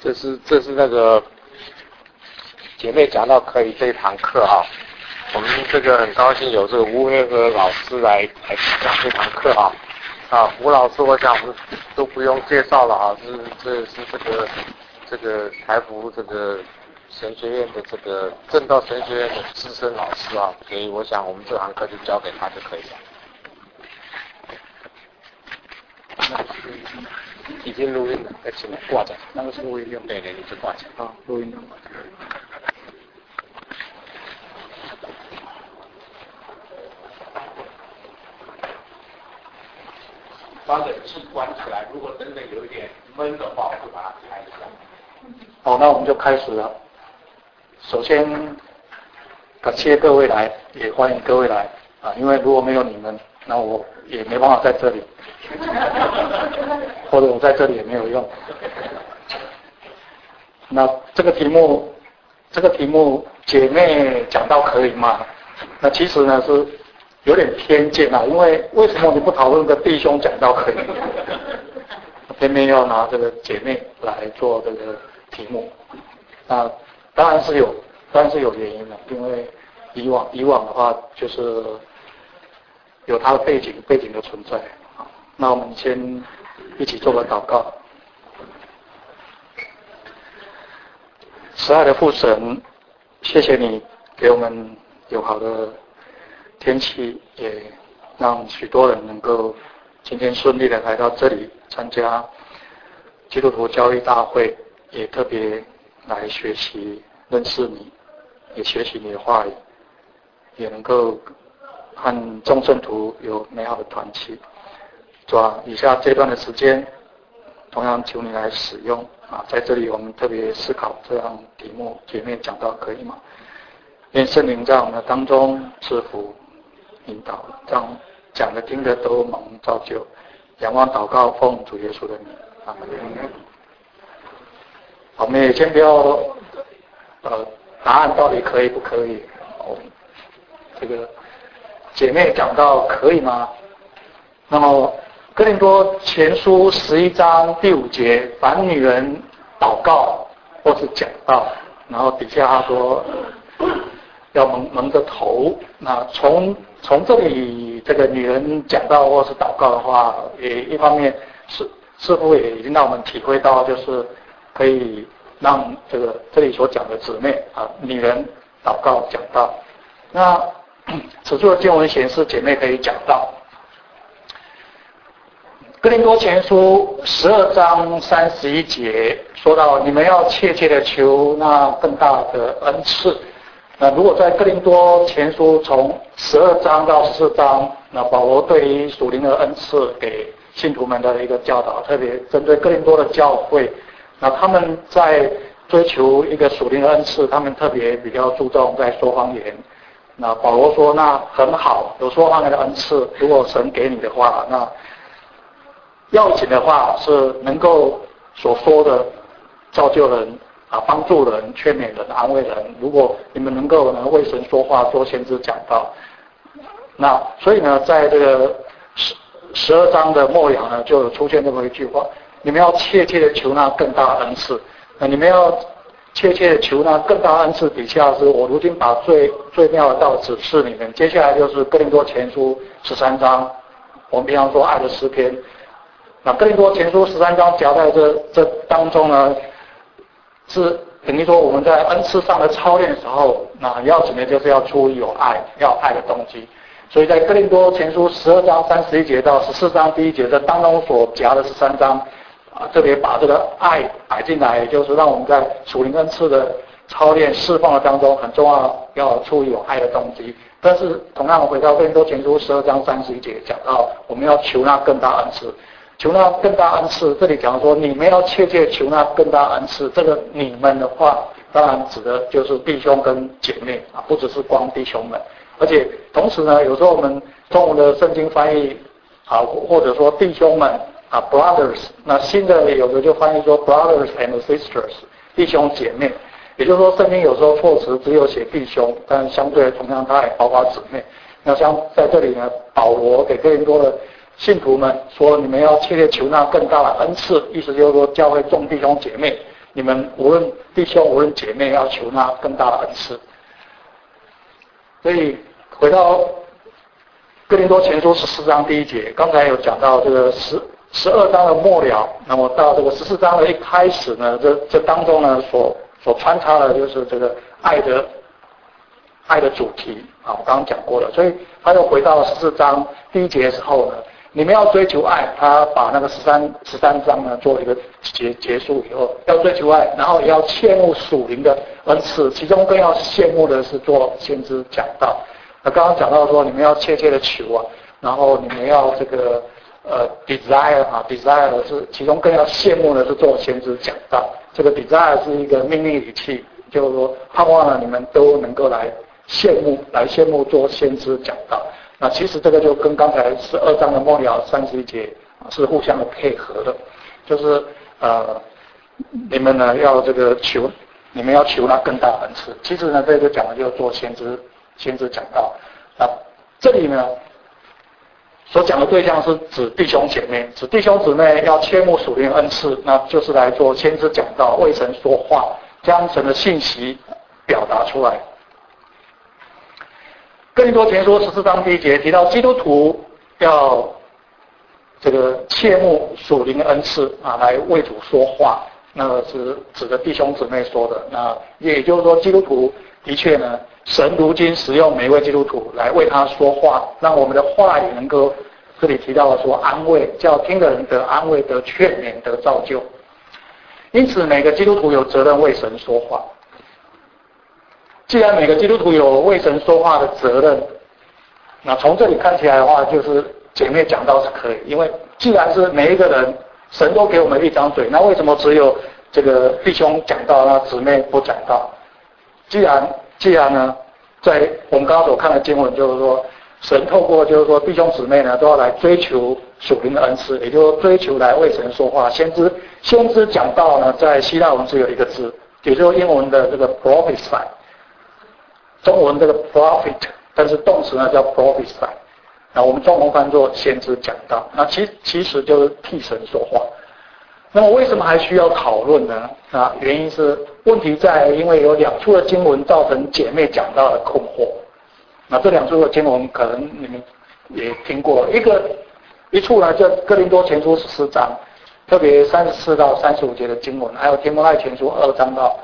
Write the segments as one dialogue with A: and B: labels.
A: 这是那个姐妹讲到可以这一堂课啊，我们这个很高兴有这个吴慧和老师来讲这堂课啊。吴老师我想我们都不用介绍了啊，这是这个台福这个神学院的这个正道神学院的资深老师啊，所以我想我们这堂课就交给他就可以了。已经录音了，请挂着。
B: 那个是录音用，
A: 对，你就挂着
B: 啊，录音用。
A: 把冷气关起来，如果真的有一点闷的话，我就把它开一下。
B: 好，那我们就开始了。首先，感谢各位来，也欢迎各位来啊！因为如果没有你们，那我也没办法在这里，或者我在这里也没有用。那这个题目姐妹讲到可以吗？那其实呢是有点偏见啊，因为什么你不讨论个弟兄讲到可以，偏偏要拿这个姐妹来做这个题目？那当然是有原因的，因为以往的话就是有它的背景的存在。那我们先一起做个祷告。慈爱的父神，谢谢你给我们有好的天气，也让许多人能够今天顺利的来到这里参加基督徒教育大会，也特别来学习认识你，也学习你的话语，也能够和众圣徒有美好的团契。主啊，以下这段的时间，同样求你来使用啊！在这里我们特别思考这样题目，姐妹讲到可以吗？愿圣灵在我们的当中赐福引导，让讲的听的都蒙造就。仰望祷告，奉主耶稣的名，阿门。我们也先不要答案到底可以不可以？这个姐妹讲到可以吗？那么哥林多前书11章第5节，凡女人祷告或是讲道，然后底下他说要蒙着头。那从这里这个女人讲道或是祷告的话，也一方面似乎也已经让我们体会到，就是可以让这里所讲的姊妹啊，女人祷告讲道。那此处的经文显示姐妹可以讲道。哥林多前书12章31节说到，你们要切切的求那更大的恩赐。那如果在哥林多前书从12章到14章，那保罗对于属灵的恩赐给信徒们的一个教导，特别针对哥林多的教会，那他们在追求一个属灵的恩赐，他们特别比较注重在说方言。那保罗说，那很好，有说方言的恩赐，如果神给你的话，那要紧的话是能够所说的造就人啊，帮助人、劝勉人、安慰人。如果你们能够为神说话，做先知讲道，那所以呢，在这个12章的末了呢，就有出现这么一句话：你们要切切的求那更大的恩赐。那你们要切切的求那更大的恩赐，底下是我如今把最妙的道指示你们。接下来就是哥林多前书13章，我们平常说爱的诗篇。那哥林多前书13章夹在这当中呢，是等于说我们在恩赐上的操练的时候，那要紧的就是要出于有爱，要爱的动机。所以在哥林多前书12章31节到14章第1节这当中所夹的13章啊，特别把这个爱摆进来，也就是让我们在属灵恩赐的操练释放的当中很重要，要出于有爱的动机。但是同样回到哥林多前书12章31节讲到，我们要求那更大恩赐。求那更大恩赐，这里讲说你们要切切求那更大恩赐。这个你们的话，当然指的就是弟兄跟姐妹啊，不只是光弟兄们。而且同时呢，有时候我们中文的圣经翻译啊，或者说弟兄们啊 brothers， 那新的有的就翻译说 brothers and sisters， 弟兄姐妹。也就是说，圣经有时候措辞只有写弟兄，但相对同样它也包括姊妹。那像在这里呢，保罗给哥林多的信徒们说，你们要切切求那更大的恩赐，意思就是说教会众弟兄姐妹你们无论弟兄无论姐妹要求那更大的恩赐。所以回到哥林多前书14章第1节，刚才有讲到这个12章的末了，那么到这个14章的一开始呢，这当中呢所穿插的就是这个爱的主题啊，我刚刚讲过了，所以他又回到14章第1节的时候呢，你们要追求爱，他把那个13章呢做一个结束以后，要追求爱，然后也要切慕属灵的恩赐，其中更要羡慕的是做先知讲道。那刚刚讲到说，你们要切切的求啊，然后你们要这个desire 啊 ，desire 是其中更要羡慕的是做先知讲道。这个 desire 是一个命令语气，就是说盼望呢你们都能够来羡慕做先知讲道。那其实这个就跟刚才12章的末了31节是互相的配合的，就是你们呢要这个求，你们要求那更大的恩赐。其实呢这个讲的就是做先知讲道。那这里呢所讲的对象是指弟兄姐妹，指弟兄姊妹要切慕属灵恩赐，那就是来做先知讲道，为神说话，将神的信息表达出来。哥林多前书14章第1节提到基督徒要这个切慕属灵的恩赐啊，来为主说话，那个是指的弟兄姊妹说的。那也就是说，基督徒的确呢，神如今使用每一位基督徒来为他说话，让我们的话语能够，这里提到的说安慰，叫听的人得安慰、得劝勉、得造就。因此，每个基督徒有责任为神说话。既然每个基督徒有为神说话的责任，那从这里看起来的话，就是姐妹讲道是可以，因为既然是每一个人，神都给我们一张嘴，那为什么只有这个弟兄讲道，那姊妹不讲道？既然呢，在我们刚刚所看的经文，就是说，神透过就是说弟兄姊妹呢，都要来追求属灵的恩赐，也就是追求来为神说话。先知讲道呢，在希腊文只有一个字，也就是英文的这个 prophesy。中文这个 prophet， 但是动词呢叫 prophesy， 那我们中文翻作先知讲道，那其实就是替神说话。那么为什么还需要讨论呢？原因是问题在因为有2处的经文造成姐妹讲道的困惑。那这2处的经文可能你们也听过，一处呢叫哥林多前书14章，特别34到35节的经文，还有提摩太前书2章到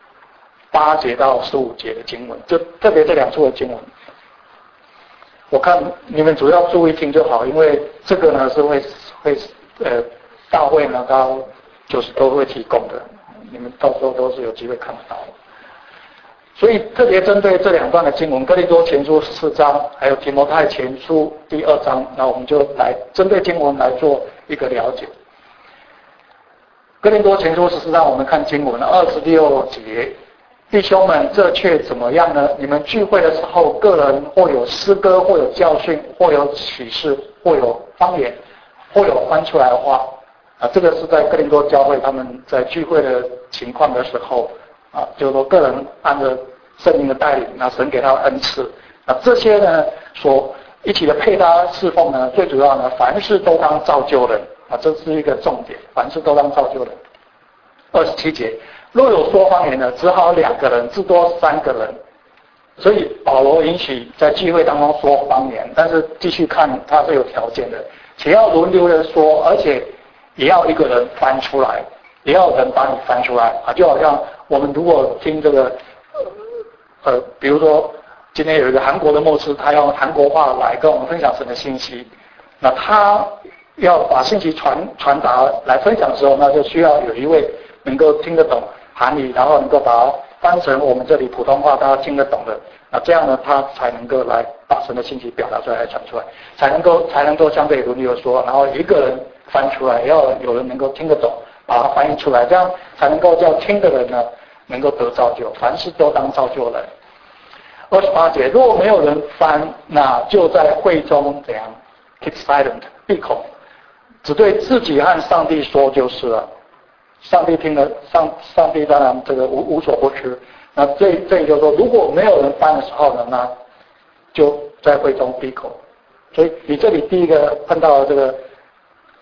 B: 8节到15节的经文，就特别这2处的经文，我看你们主要注意听就好，因为这个呢是会大会呢它就是都会提供的，你们到时候都是有机会看得到的。所以特别针对这2段的经文，哥林多前书14章，还有提摩太前书第2章，那我们就来针对经文来做一个了解。哥林多前书14章，我们看经文26节。弟兄们，这却怎么样呢？你们聚会的时候，个人或有诗歌，或有教训，或有启示，或有方言，或有翻出来的话，这个是在哥林多教会他们在聚会的情况的时候，就是说个人按着圣灵的带领，那神给他的恩赐，这些呢所一起的配搭侍奉呢，最主要呢，凡事都当造就人，这是一个重点，凡事都当造就人。27节。若有说方言的，只好2个人，至多3个人。所以保罗允许在聚会当中说方言，但是继续看他是有条件的，且要轮流的说，而且也要一个人翻出来，也要有人把你翻出来就好像我们如果听这个比如说今天有一个韩国的牧师，他用韩国话来跟我们分享神的信息，那他要把信息传达来分享的时候，那就需要有一位能够听得懂韩语，然后能够把它翻成我们这里普通话大家听得懂的，那这样呢，他才能够来把神的信息表达出来，来传出来，才能够相对轮流说，然后一个人翻出来，要有人能够听得懂，把它翻译出来，这样才能够叫听的人呢能够得造就，凡事都当造就人。28节，如果没有人翻，那就在会中怎样 keep silent， 闭口，只对自己和上帝说就是了。上帝听了，上帝当然这个无所不知。那这里就是说，如果没有人翻的时候呢，那就在会中闭口。所以你这里第一个碰到这个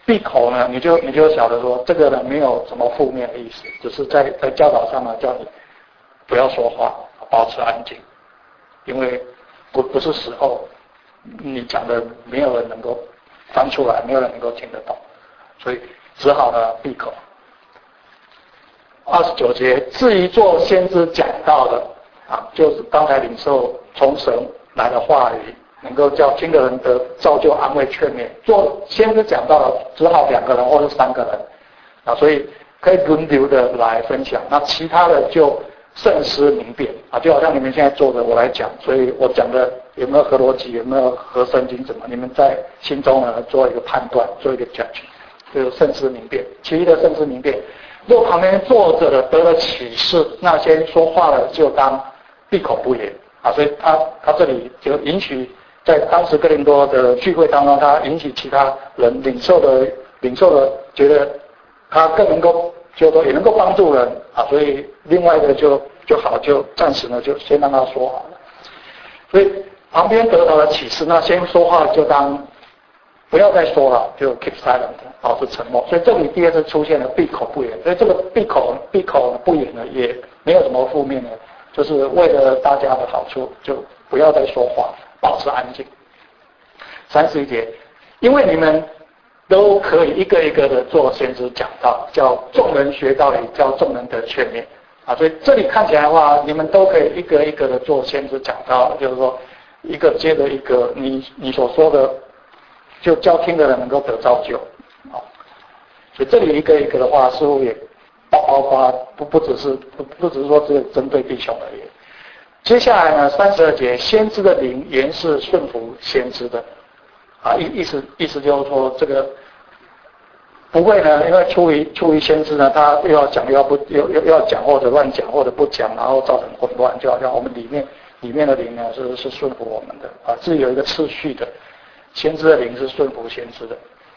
B: 闭口呢，你就晓得说这个呢没有什么负面的意思，只是在教导上呢叫你不要说话，保持安静，因为不是时候，你讲的没有人能够翻出来，没有人能够听得懂，所以只好呢闭口。29节，至于做先知讲道的就是刚才领受从神来的话语，能够叫听的人得造就、安慰、劝勉。做先知讲道的只好2个人或者3个人所以可以轮流的来分享。那其他的就慎思明辨就好像你们现在做的我来讲，所以我讲的有没有合逻辑，有没有合圣经怎么，你们在心中呢做一个判断，做一个 judge， 就是慎思明辨。其余的慎思明辨，若旁边坐着的得了启示，那些说话的就当闭口不言所以他这里就允许在当时哥林多的聚会当中，他允许其他人领受的觉得他更能够就是说也能够帮助人所以另外的就好，就暂时呢就先让他说好了。所以旁边得到了启示，那先说话就当不要再说了，就 keep silent， 保持沉默。所以这里第二次出现了闭口不言，所以这个闭口不言呢也没有什么负面的，就是为了大家的好处，就不要再说话，保持安静。31节，因为你们都可以一个一个的做先知讲道，叫众人学道理，叫众人得劝勉所以这里看起来的话，你们都可以一个一个的做先知讲道，就是说一个接着一个，你所说的就叫听的人能够得造就所以这里一个一个的话，似乎也包括不只是说只有针对弟兄而已。接下来呢，32节，先知的灵原是顺服先知的意思就是说这个不会呢，因为出于先知呢，他又要讲又要讲或者乱讲或者不讲，然后造成混乱，就好像我们里面的灵呢是顺服我们的是有一个次序的，先知的灵是顺服先知的。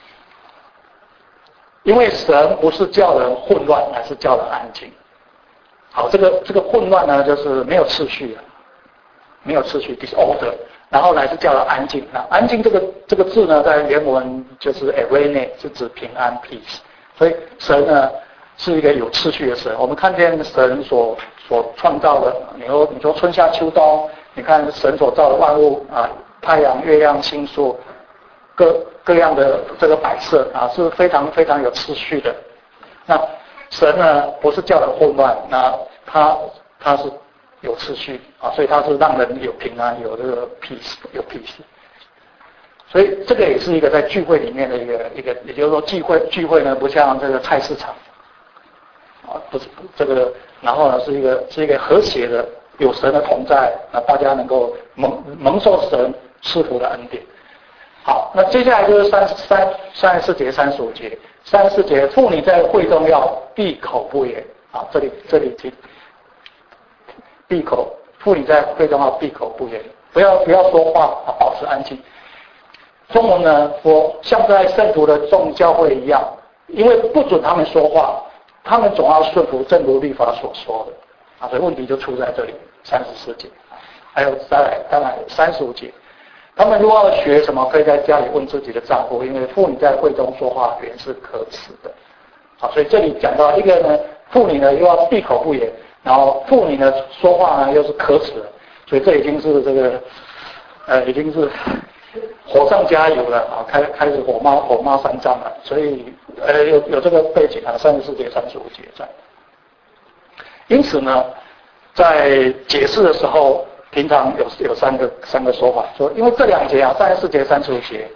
B: 因为神不是叫人混乱，而是叫人安静。好，这个混乱呢，就是没有次序没有次序 disorder， 然后来是叫人安静。那安静这个字呢，在原文就是 eirene， 是指平安 peace。所以神呢是一个有次序的神。我们看见神所创造的，你说春夏秋冬，你看神所造的万物太阳、月亮、星宿。各样的这个摆设是非常非常有次序的。那神呢不是叫人混乱，那他是有次序所以他是让人有平安，有这个 peace， 有 peace。所以这个也是一个在聚会里面的一个，也就是说聚会呢不像这个菜市场不是这个，然后呢是一个和谐的，有神的同在，那大家能够蒙受神赐福的恩典。好，那接下来就是34节、35节。34节，妇女在会中要闭口不言这里闭口，妇女在会中要闭口不言，不要说话保持安静。中文呢说，像在圣徒的众教会一样，因为不准他们说话，他们总要顺服，正如律法所说的所以问题就出在这里。34节，还有当然35节。他们如果要学什么，可以在家里问自己的丈夫，因为妇女在会中说话原是可耻的。所以这里讲到一个呢，妇女呢又要闭口不言，然后妇女呢说话呢又是可耻的，所以这已经是这个已经是火上加油了开始火冒三丈了。所以有这个背景34节、35节在。因此呢，在解释的时候。平常有三个说法，说因为这2节34节、35节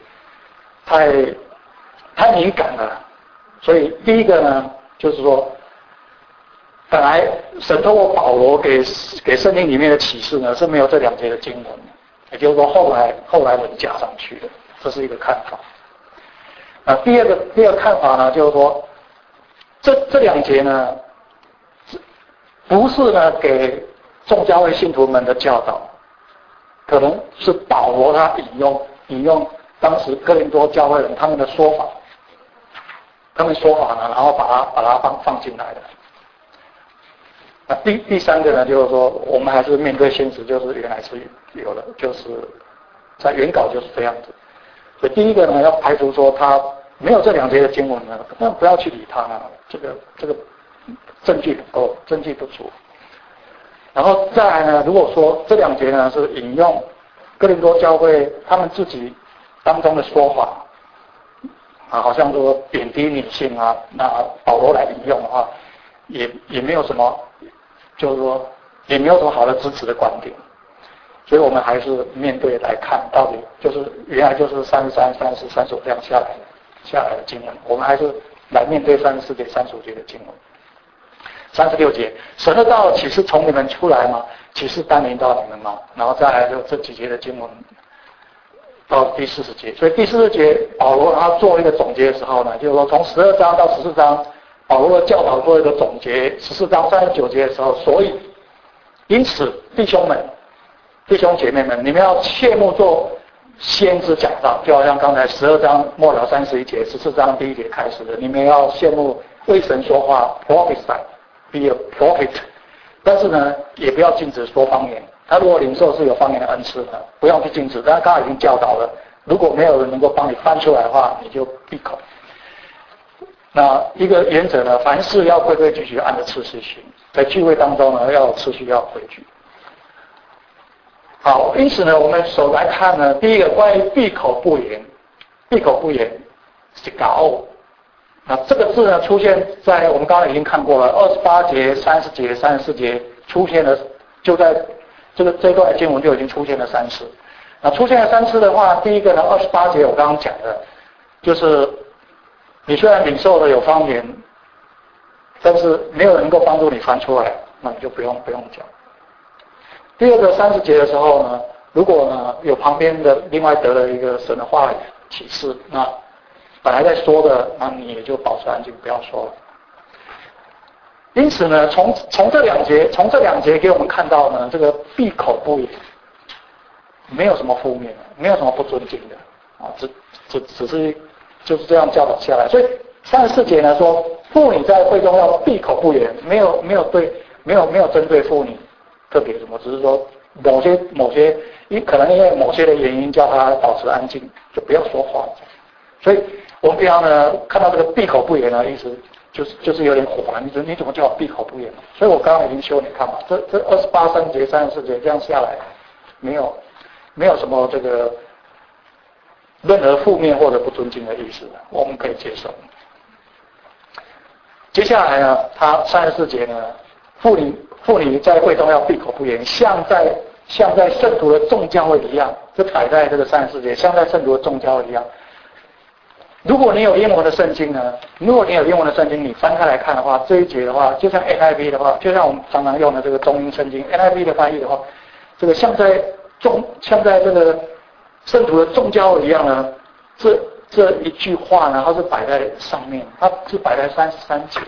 B: 太敏感了，所以第一个呢，就是说，本来神透过保罗给圣经里面的启示呢是没有这2节的经文，也就是说后来人加上去的，这是一个看法。第二个看法呢，就是说这2节呢，不是呢给众教会信徒们的教导，可能是保罗他引用当时哥林多教会人他们的说法，呢，然后把它放进来的。那第3个呢，就是说我们还是面对现实，就是原来是有的，就是在原稿就是这样子。所以第一个呢，要排除说他没有这2节的经文呢，那不要去理它了，这个证据不够，证据不足。然后再来呢，如果说这2节呢是引用哥林多教会他们自己当中的说法啊，好像说贬低女性啊，那保罗来引用的话，也没有什么，就是说也没有什么好的支持的观点。所以我们还是面对来看，到底就是原来就是33、34、35这样下来的经文，我们还是来面对34节、35节的经文。36节，神的道岂是从你们出来吗？岂是单临到你们吗？然后再来就这几节的经文到第40节，所以第40节保罗他做一个总结的时候呢，就是说从12章到14章，保罗的教导做一个总结，14章39节的时候，所以因此弟兄姐妹们，你们要切莫做先知讲道，就好像刚才12章末了31节，14章第1节开始的，你们要切莫为神说话 ，prophesy，be a prophet， 但是呢，也不要禁止说方言。他如果领受是有方言的恩赐的，不用去禁止，但他刚才已经教导了，如果没有人能够帮你翻出来的话，你就闭口。那一个原则呢，凡事要规规矩矩按着次序行，在聚会当中呢，要有次序，要有规矩。好，因此呢，我们首来看呢，第一个关于闭口不言是搞。那这个字呢，出现在我们刚才已经看过了，28节、30节、34节出现了，就在这段经文就已经出现了3次。那出现了3次的话，第一个呢，28节我刚刚讲的，就是你虽然领受了有方言，但是没有人能够帮助你翻出来，那你就不用讲。第二个30节的时候呢，如果呢有旁边的另外得了一个神的话语启示，那本来在说的，那你也就保持安静，不要说了。因此呢，从这两节给我们看到呢，这个闭口不言，没有什么负面的，没有什么不尊敬的啊，只是就是这样教导下来。所以34节呢说，妇女在会中要闭口不言，没有针对妇女特别什么，只是说某些可能因为某些的原因叫她保持安静，就不要说话。所以我们平常呢看到这个闭口不言呢，意思就是有点火了，你怎么叫我闭口不言？所以我刚刚已经修，你看嘛，这28、3节、34节这样下来，没有什么这个任何负面或者不尊敬的意思，我们可以接受。接下来呢，他34节呢，妇女在会中要闭口不言，像在圣徒的众教会一样，就摆在这个34节，像在圣徒的众教会一样。如果你有英文的圣经呢，你翻开来看的话，这一节的话，就像 NIV 的话，就像我们常常用的这个中英圣经 NIV 的翻译的话，这个像在这个圣徒的众教会一样呢，这一句话呢，它是摆在上面，它是摆在33节。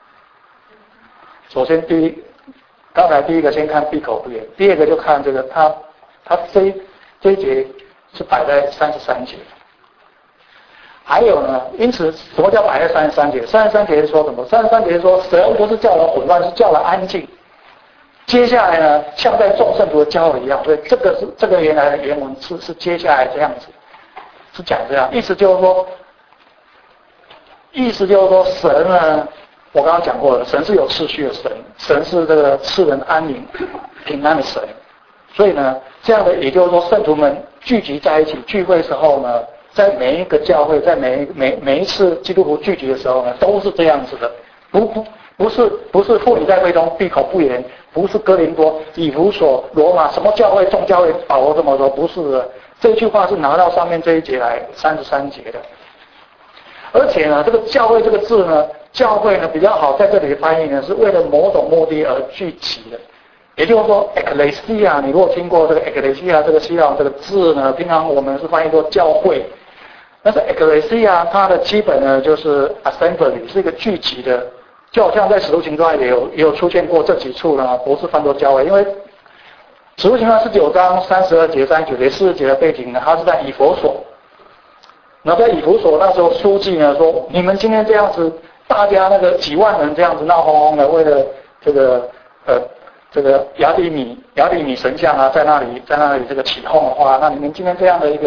B: 首先刚才第一个先看闭口不言，第二个就看这个它这一节是摆在33节。还有呢，因此什么叫摆在33节？33节是说什么？33节是说神不是叫人混乱，是叫人安静。接下来呢，像在众圣徒的教会一样，所以这个原来的原文是接下来这样子，是讲这样，意思就是说神呢，我刚刚讲过了，神是有秩序的神，神是这个赐人安宁平安的神，所以呢，这样的也就是说圣徒们聚集在一起聚会的时候呢，在每一个教会，在每一次基督徒聚集的时候呢，都是这样子的，不是妇女在会中闭口不言，不是哥林多、以弗所、罗马什么教会、众教会保罗这么说，不是的。这句话是拿到上面这一节来33节的。而且呢，这个教会这个字呢，教会呢比较好在这里的翻译呢，是为了某种目的而聚集的。也就是说 ，ecclesia， 你如果听过这个 ecclesia 这个希腊这个字呢，平常我们是翻译作教会。但是 ecclesia 它的基本呢就是 assembly， 是一个聚集的，就好像在使徒行传也有出现过这几处呢，不是翻作教会，因为使徒行传19章32节、39节、40节的背景呢，它是在以弗所。那在以弗所那时候书记呢说，你们今天这样子，大家那个几万人这样子闹哄哄的，为了这个亚底米神像啊，在那里这个起哄的话，那你们今天这样的一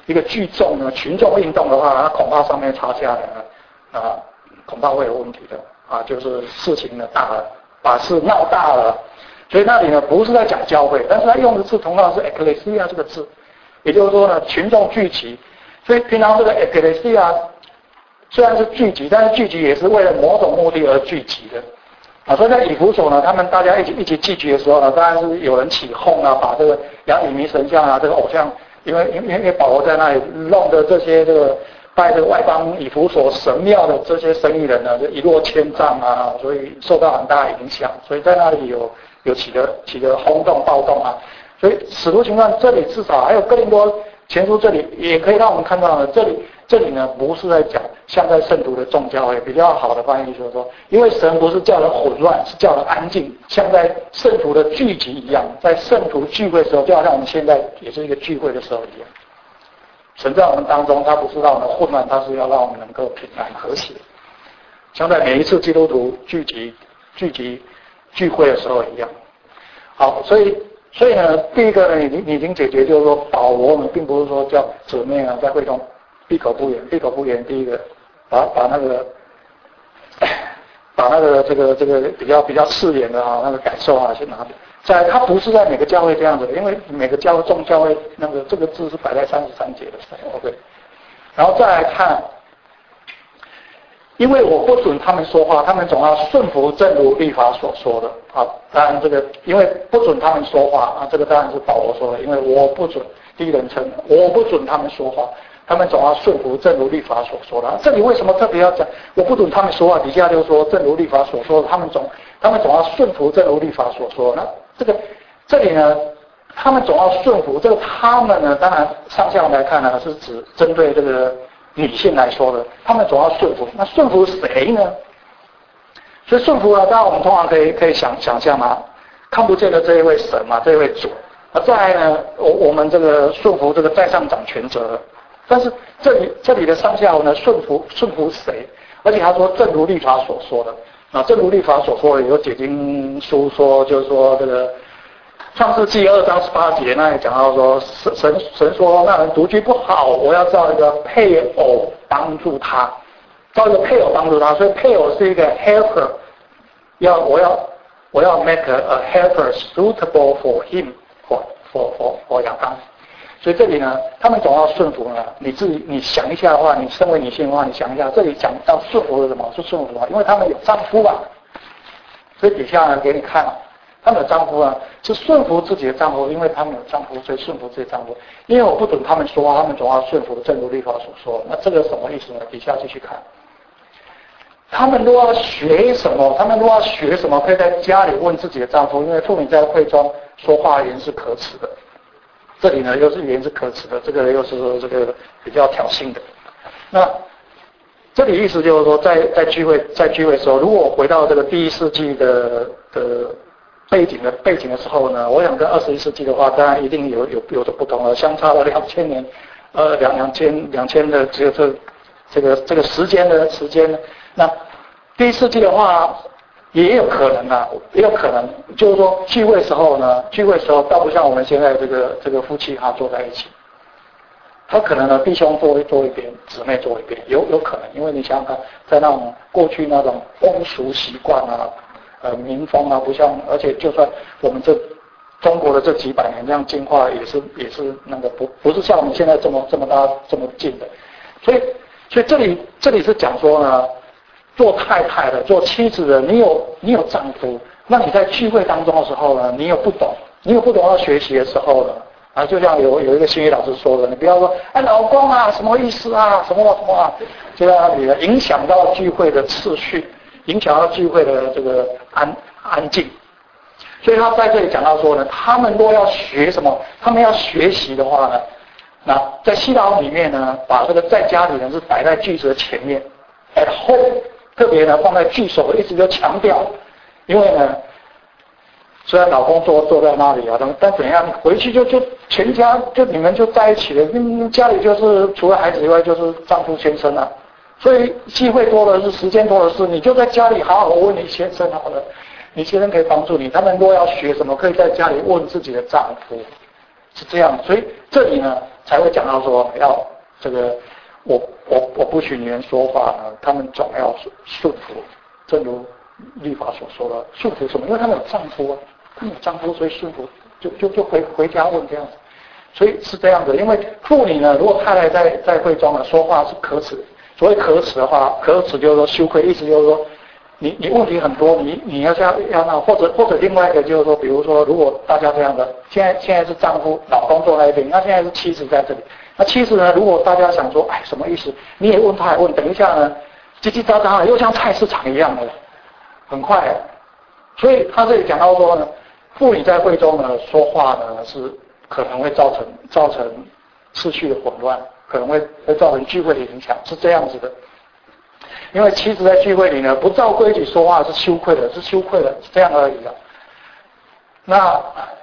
B: 一个聚众呢，群众运动的话，那恐怕上面插下来呢，恐怕会有问题的啊，就是事情呢大了，把事闹大了。所以那里呢不是在讲教会，但是他用的字同样是 ecclesia 这个字，也就是说呢群众聚集。所以平常这个 ecclesia 虽然是聚集，但是聚集也是为了某种目的而聚集的啊。所以在以弗所呢，他们大家一起聚集的时候呢，当然是有人起哄啊，把这个亚里弥神像啊，这个偶像，因为保罗在那里弄的这些这个拜这个外邦以弗所神庙的这些生意人呢，就一落千丈啊，所以受到很大的影响，所以在那里有起的轰动暴动啊。所以使徒行传这里至少还有哥林多前书这里也可以让我们看到呢，这里呢不是在讲像在圣徒的众教会，比较好的翻译就是说，因为神不是叫人混乱，是叫人安静，像在圣徒的聚集一样，在圣徒聚会的时候，就好像我们现在也是一个聚会的时候一样。神在我们当中，他不是让我们混乱，他是要让我们能够平安和谐，像在每一次基督徒聚会的时候一样。好，所以呢，第一个呢，你已经解决，就是说保罗呢，并不是说叫姊妹啊，在会中闭口不言。闭口不言，第一个把那个这个比较刺眼的啊那个感受啊先拿掉。再来，他不是在每个教会这样子的，因为每个众教会那个这个字是摆在33节的时候 ，OK。然后再来看，因为我不准他们说话，他们总要顺服，正如律法所说的啊。当然这个因为不准他们说话啊，这个当然是保罗说的，因为我不准第一人称，我不准他们说话，他们总要顺服，正如律法所说的。这里为什么特别要讲我不准他们说话？底下就说正如律法所说的，他们总要顺服，正如律法所说的。那这里呢，他们总要顺服，这个他们呢，当然上下来看呢，是指针对这个女性来说的，他们总要顺服。那顺服谁呢？所以顺服呢，当然我们通常可以想象嘛，看不见的这一位神嘛，这一位主。那再来呢，我们这个顺服这个在上掌权者。但是这里的上下文呢，顺服谁？而且他说正如律法所说的。啊，正如律法所说的，有解经书说，就是说这个创世纪2章18节那里讲到说，神说那人独居不好，我要造一个配偶帮助他，造一个配偶帮助他，所以配偶是一个 helper， 我要 make a helper suitable for him for 亚当。所以这里呢，他们总要顺服呢。你想一下的话，你身为女性的话，你想一下，这里讲到顺服是什么？是顺服啊，因为他们有丈夫啊。所以底下呢给你看，他们有丈夫啊，是顺服自己的丈夫，因为他们有丈夫，所以顺服自己的丈夫。因为我不准他们说话，他们总要顺服，正如律法所说。那这个什么意思呢？底下继续看，他们都要学什么？可以在家里问自己的丈夫，因为妇女在会中说话言是可耻的。这里呢又是言是可耻的，这个又是这个比较挑衅的。那这里意思就是说，在聚会的时候，如果我回到这个第1世纪的背景的时候呢，我想跟21世纪的话，当然一定有的不同了，相差了2000年，2000的只有这个时间呢。那第1世纪的话。也有可能，就是说聚会时候倒不像我们现在这个夫妻坐在一起，他可能呢弟兄坐一边，姊妹坐一边，有可能，因为你想想看，在那种过去那种风俗习惯啊，民风啊，不像，而且就算我们这中国的这几百年这样进化，也是那个不是像我们现在这么大这么近的，所以这里是讲说呢。做太太的，做妻子的，你有丈夫，那你在聚会当中的时候呢，你有不懂要学习的时候呢，啊，就像有一个心理老师说的，你不要说，老公啊，什么意思啊，什么啊，就在那里影响到聚会的次序，影响到聚会的这个安静。所以他在这里讲到说呢，他们若要学什么，他们要学习的话呢，那在希腊文里面呢，把这个在家里呢是摆在句子的前面 ，at home。特别呢放在句首，一直就强调，因为呢，虽然老公坐在那里啊，但怎样，回去就全家就你们就在一起了，家里就是除了孩子以外就是丈夫先生啊，所以机会多的是，时间多的是，你就在家里好好问你先生好了，你先生可以帮助你，他们若要学什么，可以在家里问自己的丈夫，是这样，所以这里呢， 才会讲到说要这个我不许女人说话呢，他们总要顺服，正如律法所说的，顺服什么？因为他们有丈夫啊，他们有丈夫，所以顺服就回家问这样子。所以是这样的，因为妇女呢，如果太太在会中呢说话是可耻，所谓可耻的话，可耻就是说羞愧，意思就是说你问题很多，你要闹，或者另外一个就是说，比如说如果大家这样的，现在是丈夫老公坐在那边，那现在是妻子在这里，那妻子呢，如果大家想说，哎，什么意思？你也问，他也问，等一下呢，叽叽喳喳的，又像菜市场一样的，很快。所以他这里讲到说呢，妇女在会中呢说话呢是可能会造成秩序的混乱，可能会造成聚会的影响，是这样子的。因为妻子在聚会里呢不照规矩说话是羞愧的，是这样而已的。那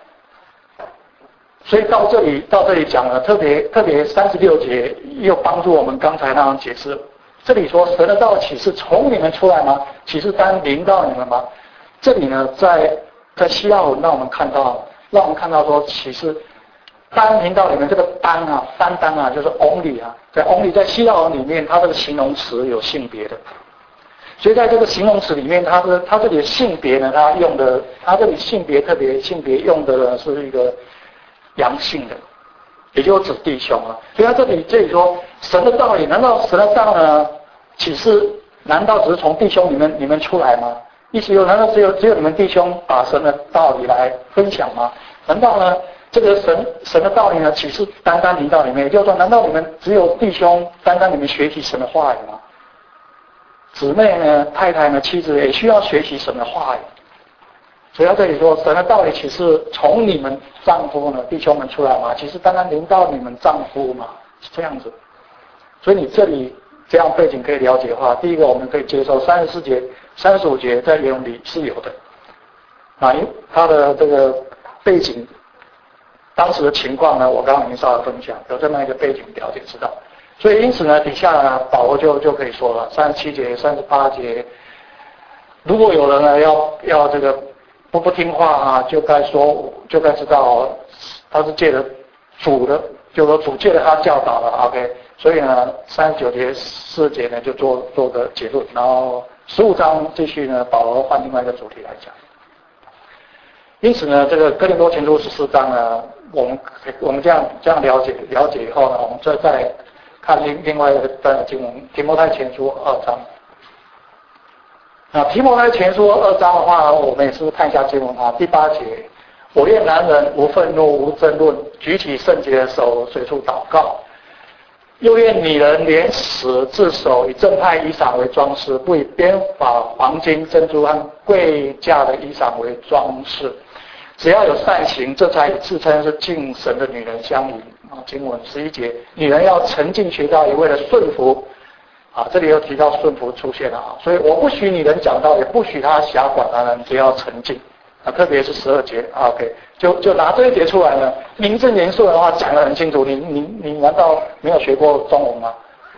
B: 所以到这里讲了，特别36节又帮助我们刚才那样解释。这里说神的道启示从你们出来吗？启示单临到你们吗？这里呢在希腊文让我们看到说启示单临到你们，这个单啊就是 only 啊，在 only 在希腊文里面，它这个形容词有性别的，所以在这个形容词里面，它这里的性别呢，它这里性别用的呢是一个阳性的，也就是指弟兄啊。所以它这里说神的道理，难道神的道呢启示难道只是从弟兄你们出来吗？意思难道只有你们弟兄把神的道理来分享吗？难道呢这个神的道理呢，岂是单单临到里面？也就是说，难道你们只有弟兄单单你们学习神的话语吗？姊妹呢、太太呢、妻子也需要学习神的话语。所以他这里说，神的道理岂是从你们丈夫呢、弟兄们出来吗？岂是单单临到你们丈夫吗？是这样子。所以你这里这样背景可以了解的话，第一个我们可以接受34节、35节在原文里是有的。因为他的这个背景。当时的情况呢，我刚刚已经稍微分享，有这么一个背景了解知道，所以因此呢，底下呢，保罗就可以说了，37节、38节，如果有人呢要这个不听话啊，就该知道他是借着主的，就是说主借着他教导了 ，OK， 所以呢，39节、4节呢就做个结论，然后15章继续呢，保罗换另外一个主题来讲。因此呢，这个哥林多前书14章呢，我们这样了解以后呢，我们再看另外一个段经文，提摩太前书2章。那提摩太前书2章的话，我们也是看一下经文啊，第8节，我愿男人无愤怒、无争论，举起圣洁的手，随处祷告。又愿女人连死自首，以正派衣裳为装饰，不以编法、黄金、珍珠和贵价的衣裳为装饰。只要有善行，这才以自称是敬神的女人相宜。经文11节，女人要沉浸学道，也为了顺服。这里又提到顺服出现了啊，所以我不许女人讲道，也不许她辖管男人，只要沉浸。特别是12节 ，OK， 就拿这一节出来呢，名正言顺的话讲得很清楚。你难道没有学过中文吗？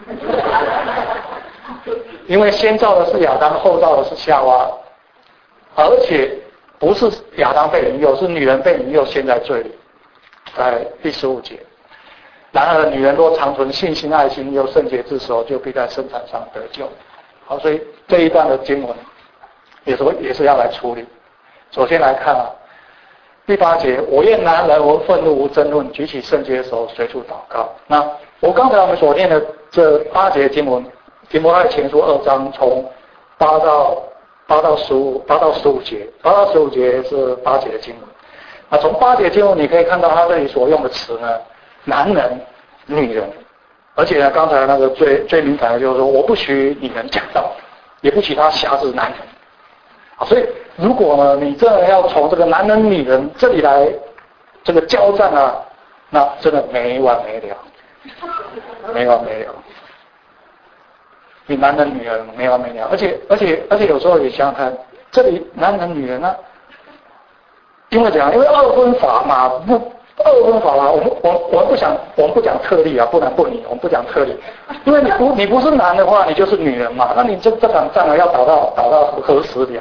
B: 因为先造的是亚当，后造的是夏娃，而且不是亚当被引诱，是女人被引诱陷在罪里。在第15节，然而女人若长存信心、爱心，又圣洁自守，就必在生产上得救。好，所以这一段的经文也是要来处理。首先来看第8节，我愿男人无愤怒、无争论，举起圣洁的手，随处祷告。那我刚才我们所念的这8节经文，提摩太前书2章从8到15节，8到15节是8节的经文。从8节经文你可以看到他这里所用的词呢，男人、女人，而且呢，刚才那个最敏感的就是说，我不许女人讲道，也不许他辖制男人。所以如果呢，你真的要从这个男人、女人这里来这个交战啊，那真的没完没了，没完没了。你男人、女人没完没了，而且有时候也想想看，这里男人、女人呢，因为怎样？因为二分法嘛，二分法嘛，我们不讲特例啊，不男不女，我们不讲特例，因为你不是男的话，你就是女人嘛，那你这场仗要打到何时了？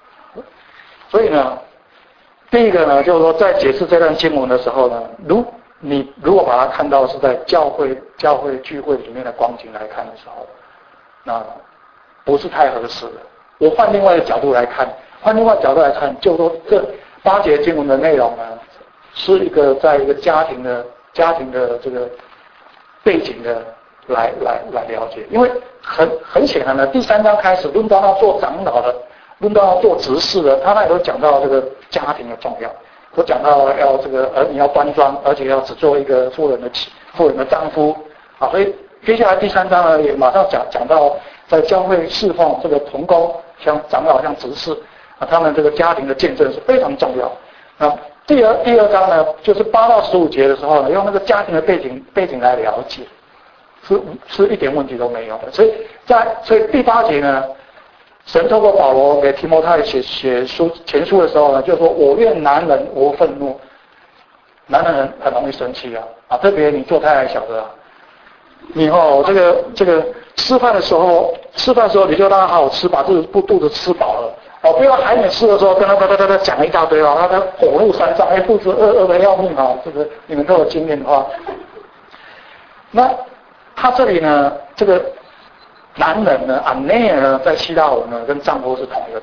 B: 所以呢，第一个呢，就是说在解释这段经文的时候呢， 你如果把它看到是在教会聚会里面的光景来看的时候，那不是太合适的。我换另外一个角度来看，就说这8节经文的内容呢，是在一个家庭的这个背景的来了解。因为很显然的，第3章开始论到要做长老的，论到要做执事的，他那里都讲到这个家庭的重要，都讲到要这个儿女要端庄，而且要只做一个妇人的丈夫啊。所以接下来第3章呢，也马上讲到在教会侍奉这个同工，像长老像执事啊，他们这个家庭的见证是非常重要。那第二章呢，就是8到15节的时候呢，用那个家庭的背景来了解，是一点问题都没有的。所以第8节呢，神透过保罗给提摩太写前书的时候呢，就说我愿男人无愤怒。男人很容易生气啊，特别你做太太晓得啊，你这个吃饭的时候你就让他好好吃，把肚子吃饱了。不要还没吃的时候跟他讲一大堆他火怒三丈，肚子饿得要命这个你们都有经验的话。那他这里呢，这个男人呢 ，aner 呢，在希腊文呢，跟丈夫是同一个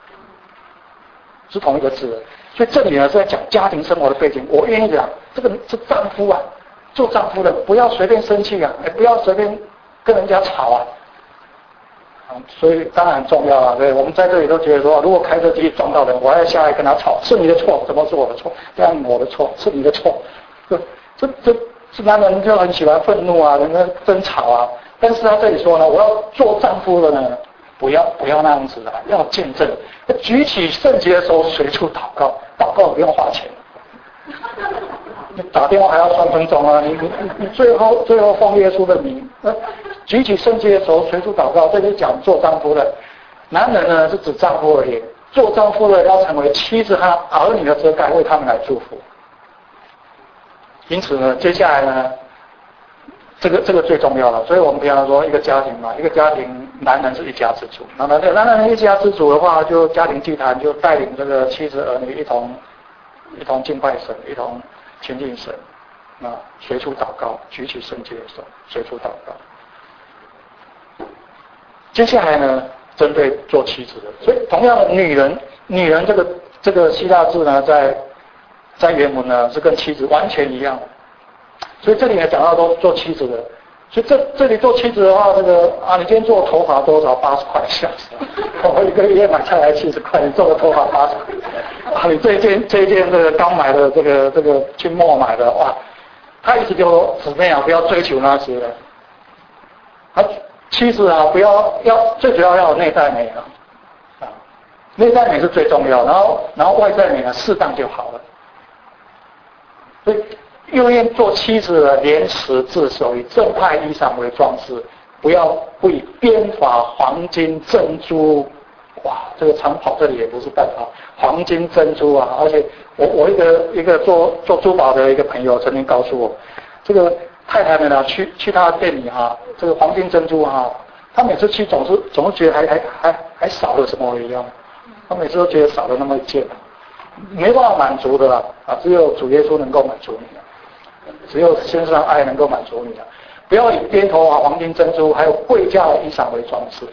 B: 字的，所以这里呢是在讲家庭生活的背景。我愿意讲，这个是丈夫啊，做丈夫的不要随便生气不要随便跟人家吵所以当然很重要对，我们在这里都觉得说，如果开车机撞到人，我要下来跟他吵，是你的错，怎么是我的错？这样我的错，是你的错。这男人就很喜欢愤怒人家争吵但是他这里说呢，我要做丈夫的呢，不要那样子要见证。举起圣洁的时候随处祷告不用花钱。你打电话还要3分钟你最后奉耶稣的名，举起圣洁的时候随处祷告。这里讲做丈夫的，男人呢是指丈夫而已，做丈夫的要成为妻子和儿女的遮盖，为他们来祝福。因此呢，接下来呢，这个最重要了。所以我们平常说一个家庭男人是一家之主，那么男人一家之主的话，就家庭祭坛就带领这个妻子儿女一同敬拜神，一同亲近神，随处祷告，举起圣洁的手，随处祷告。接下来呢，针对做妻子的，所以同样的女人这个希腊字呢，在原文呢是跟妻子完全一样的。所以这里呢讲到都做妻子的，所以这里做妻子的话，你今天做头发多少？80块小时，我一个月买下来70块，你做个头发80块。你这一件这个刚买的这个去墨买的他意思就说姊妹不要追求那些了。妻子不要最主要要有内在美内在美是最重要，然后外在美呢适当就好了。所以又愿做妻子的，廉耻自守，以正派衣裳为装饰，不以编发、黄金、珍珠，这个长袍这里也不是办法，黄金珍珠而且我一个做珠宝的一个朋友曾经告诉我，这个太太们去他的店里这个黄金珍珠他每次去总是觉得还少了什么一样，他每次都觉得少了那么一件，没办法满足的啦只有主耶稣能够满足你只有先生爱能够满足你不要以编头黄金珍珠还有贵价的衣裳为装饰。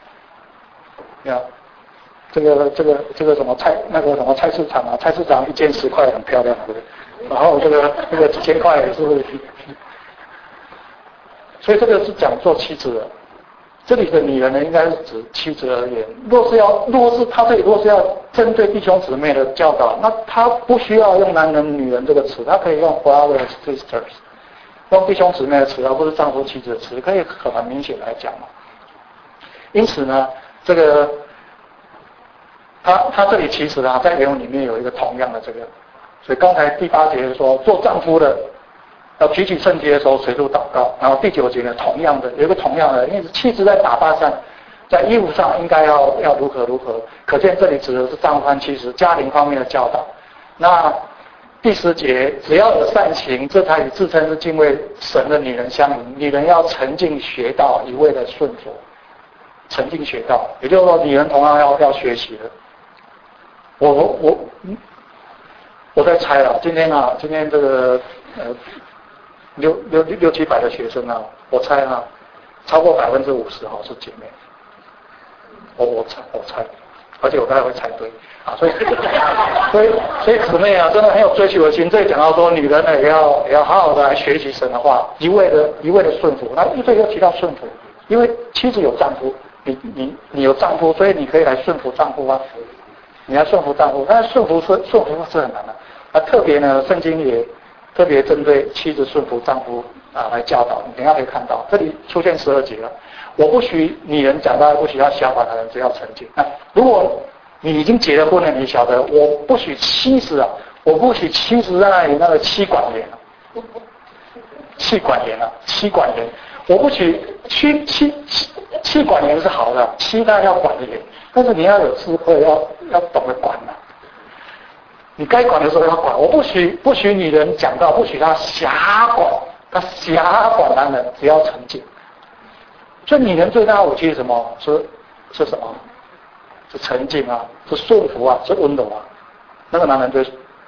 B: 这个什么菜市场菜市场一件10块很漂亮，对不对？然后这个几千块也是，所以这个是讲做妻子的。这里的女人呢，应该是指妻子而言。若是他这里若是要针对弟兄姊妹的教导，那他不需要用男人、女人这个词，他可以用 brothers sisters， 用弟兄姊妹的词，而不是丈夫妻子的词，可以很明显来讲因此呢，这个他这里其实在原文里面有一个同样的这个，所以刚才第8节说做丈夫的要举起圣洁的时候随处祷告，然后第9节呢有一个同样的，因为妻子在打扮上，在衣服上应该要如何，可见这里指的是丈夫和妻子家庭方面的教导。那第10节只要有善行，这才与自称是敬畏神的女人相宜。女人要沉浸学道，一味的顺服，沉浸学道，也就是说女人同样要学习的。 我在猜了，今天这个六七百的学生啊，我猜啊，超过50%是姐妹。我猜，而且我大概会猜对啊，所以姊妹啊，真的很有追求的心。这里讲到说，女人呢也要好好的来学习神的话，一味的顺服。那这里又提到顺服，因为妻子有丈夫，你有丈夫，所以你可以来顺服丈夫啊。你要顺服丈夫，但是顺服是很难的。那特别呢，圣经也特别针对妻子顺服丈夫啊来教导。你等一下可以看到，这里出现12节了。我不许女人讲到不许要效法男人，只要纯净。那如果你已经结了婚了，你晓得，我不许妻子在那里那个妻管严啊，我不许妻管严是好的，妻当然要管得严，但是你要有智慧，要懂得管啊。你该管的时候要管，我不许女人讲到，不许她瞎管男人，只要纯净。所以女人最大的武器是什么？是什么？是沉静啊，是顺服啊，是温柔啊。那个男人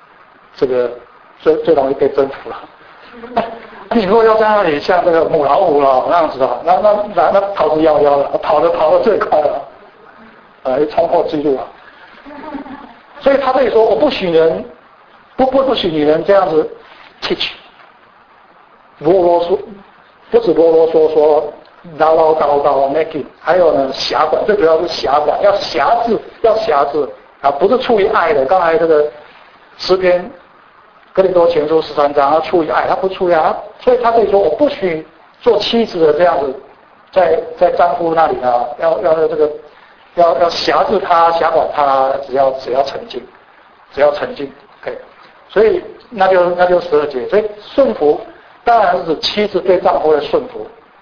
B: 最容易被征服了。你如果要在那里像这个母老虎了那样子的，那逃之夭夭了，跑得最快了，冲破纪录了。所以他这里说，我不许人，不许女人这样子 teach， 啰嗦，不止啰嗦说。唠叨 making， 还有呢辖管，最主要是辖管，要辖制啊，不是出于爱的。刚才这个诗篇哥林多前书13章，要出于爱，他不出于爱，所以他可以说我不许做妻子的这样子，在丈夫那里呢，要辖制他，辖管他，只要沉静，可以。所以那就12节，所以顺服当然是指妻子对丈夫的顺服。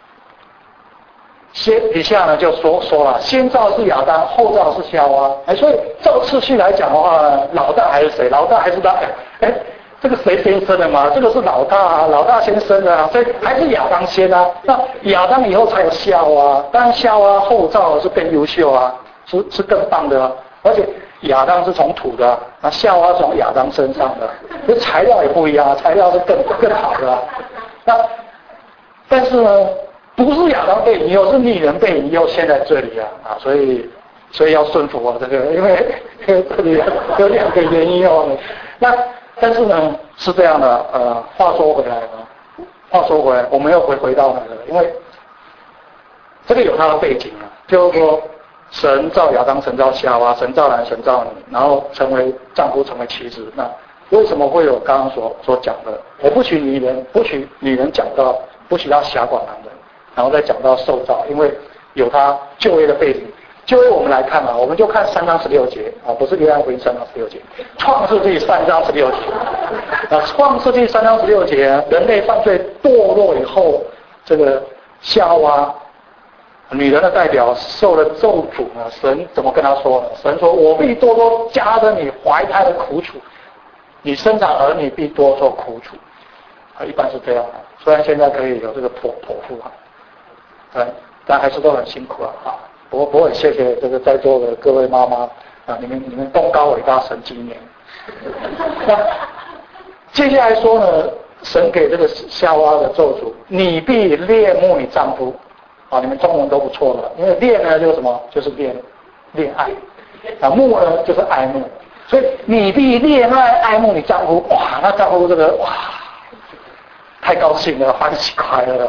B: 底下呢就说了，先造是亚当，后造是夏娃。所以照次序来讲的话呢，老大还是谁？老大还是他？这个谁先生的嘛？这个是老大啊，老大先生的啊，所以还是亚当先啊。那亚当以后才有夏娃，当然夏娃后造是更优秀啊，是更棒的啊。而且亚当是从土的，那夏娃是从亚当身上的，这材料也不一样，材料是更好的啊。但是呢？不是亚当被引诱，是女人被引诱陷在这里啊！所以要顺服啊，这个因为这里有2个原因哦。但是呢是这样的，话说回来，我们又回到那个，因为这个有它的背景啊，就是说神造亚当，神造夏娃，神造男，神造女，然后成为丈夫，成为妻子。那为什么会有刚刚所讲的？我不许女人讲到，不许要辖管男人。然后再讲到受造，因为有他旧约的背景。旧约我们来看啊，我们就看3章16节啊，不是约翰福音3章16节，创世纪3章16节。创世纪3章16节，人类犯罪堕落以后，这个夏娃，女人的代表受了咒诅呢，神怎么跟他说呢？神说：“我必多多加增你怀胎的苦楚，你生产儿女必多受苦楚。”一般是这样的。虽然现在可以有这个剖腹啊。但还是都很辛苦啊！我很谢谢这个在座的各位妈妈啊，你们功高伟大，神纪念。那接下来说呢，神给这个夏娃的咒诅，你必恋慕你丈夫啊！你们中文都不错了，因为恋呢就是什么？就是恋爱啊，慕呢就是爱慕，所以你必恋爱慕你丈夫。哇，那丈夫这个哇，太高兴了，欢喜快乐了。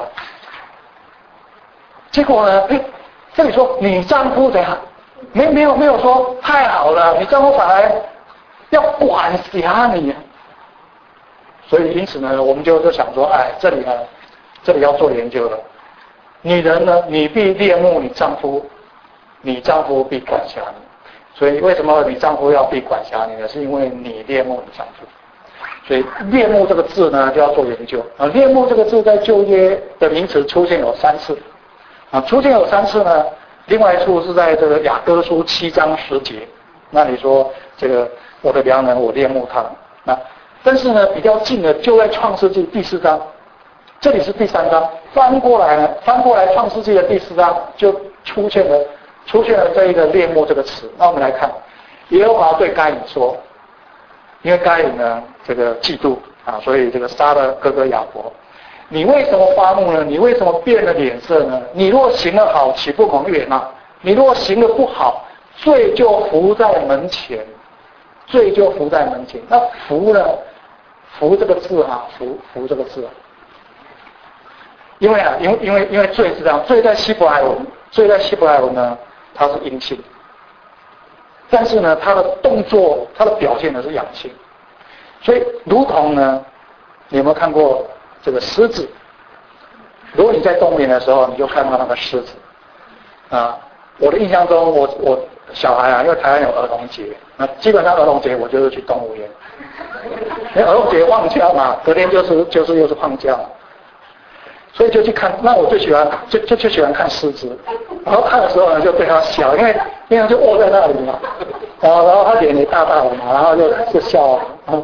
B: 结果呢？这里说你丈夫怎样？没有说太好了，你丈夫反而要管辖你。所以因此呢，我们就想说，这里要做研究了。女人呢，你必恋慕你丈夫，你丈夫必管辖你。所以为什么你丈夫要必管辖你呢？是因为你恋慕你丈夫。所以恋慕这个字呢，就要做研究啊。恋慕这个字在旧约的名词出现有3次。出现有3次呢，另外一处是在这个雅歌书7章10节，那里说这个我的良人，我恋慕他。但是呢，比较近的就在创世纪第4章，这里是第3章，翻过来创世纪的第4章就出现了这一个恋慕这个词。那我们来看，耶和华对该隐说， 因为该隐呢这个嫉妒啊，所以这个杀了哥哥亚伯。你为什么发怒呢？你为什么变了脸色呢？你若行得好，岂不蒙悦纳？你若行得不好，罪就伏在门前，罪就伏在门前。那伏呢？伏这个字啊，伏这个字啊，因为罪是这样，罪在希伯来文呢，它是阴性，但是呢，它的动作，它的表现呢是阳性，所以如同呢，你有没有看过这个狮子？如果你在动物园的时候，你就看到那个狮子啊。我的印象中，我小孩啊，因为台湾有儿童节，那基本上儿童节我就是去动物园，因为儿童节放假嘛，隔天就是又是放假，所以就去看。那我最喜欢就喜欢看狮子，然后看的时候呢，就对他笑，因为他就卧在那里嘛，然后他脸也大大的嘛，然后就笑，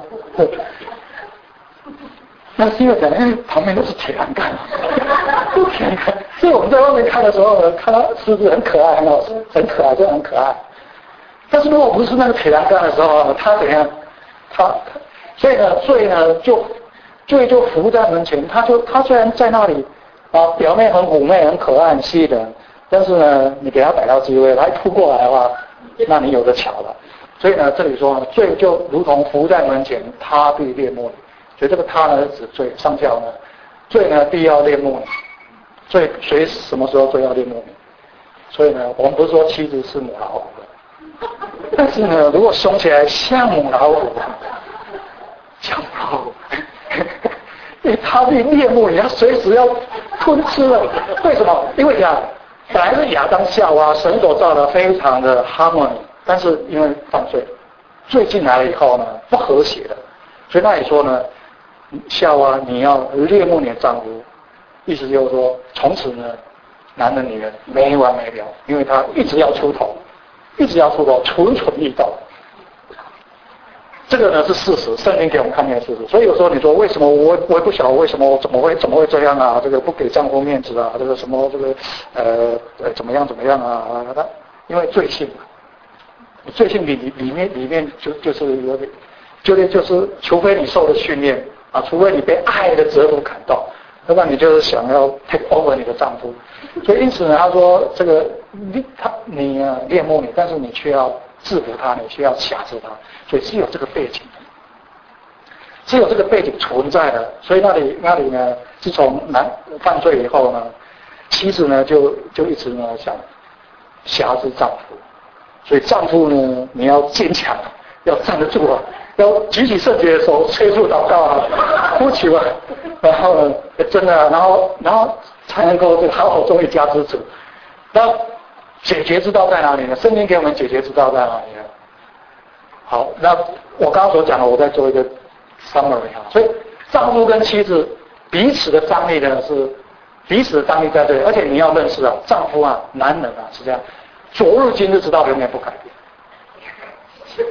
B: 那是因为旁边都是铁栏杆，铁栏杆，所以我们在外面看的时候呢，看到狮子很可爱，很可爱，真的很可爱。但是如果不是那个铁栏杆的时候，它怎样？所以呢，罪就伏在门前。他虽然在那里啊，表面很妩媚、很可爱、很吸引人，但是呢，你给他逮到机会，他一扑过来的话，那你有的瞧了。所以呢，这里说呢，罪就如同伏在门前，他必猎摸你。所以这个他呢指罪，上下呢，罪呢必要恋慕你，罪谁什么时候罪要恋慕你？所以呢，我们不是说妻子是母老虎的，但是呢，如果凶起来像母老虎，像母老虎，因为他必恋慕你，他随时要吞吃了。为什么？因为本来是亚当夏娃神所造的非常的 harmony， 但是因为犯罪进来了以后呢，不和谐了，所以那里说呢。夏娃，你要恋慕你的丈夫，意思就是说，从此呢，男人女人没完没了，因为他一直要出头，蠢蠢欲动。这个呢是事实，圣经给我们看见的事实。所以有时候你说为什么我也不晓得为什么怎么会这样啊？这个不给丈夫面子啊？这个什么这个怎么样啊？因为罪性，罪性里面就是有点，就是除非你受了训练。啊，除非你被爱的折服感动，要不然你就是想要 take over 你的丈夫。所以因此呢，他说这个你恋慕你，但是你却要制服他，你却要辖制他，所以是有这个背景的，是有这个背景存在的。所以那里呢，自从犯罪以后呢，妻子呢就一直呢想辖制丈夫，所以丈夫呢你要坚强，要站得住啊。要举起圣洁的手，催促祷告啊，哭求啊，然后呢，真的、啊，然后才能够这个好好做一家之主。那解决之道在哪里呢？圣经给我们解决之道在哪里呢？好，那我刚刚所讲的，我再做一个 summary 啊。所以丈夫跟妻子彼此的张力呢是彼此的张力在这里，而且你要认识啊，丈夫啊，男人啊是这样，昨日今日直到永远不改变。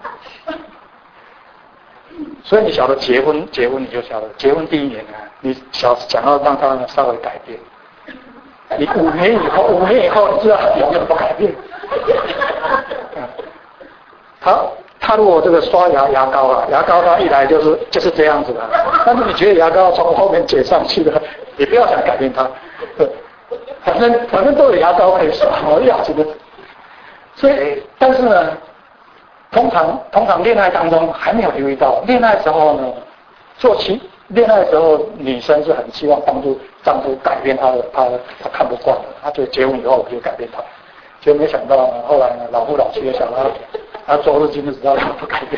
B: 所以你晓得结婚你就晓得结婚第一年啊，你想要让他稍微改变，你5年以后你知道他永远不改变。他如果这个刷牙膏啊，牙膏他一来就是这样子的，但是你觉得牙膏从后面剪上去的，你不要想改变他，反正都有牙膏可以刷，牙齿的。所以但是呢。通常恋爱当中还没有留意到，恋爱时候呢，恋爱的时候女生是很希望帮助丈夫改变他看不惯的，他觉得结婚以后我就改变他，结果没想到呢，后来呢老夫老妻的想他昨日今日直到永远不改变。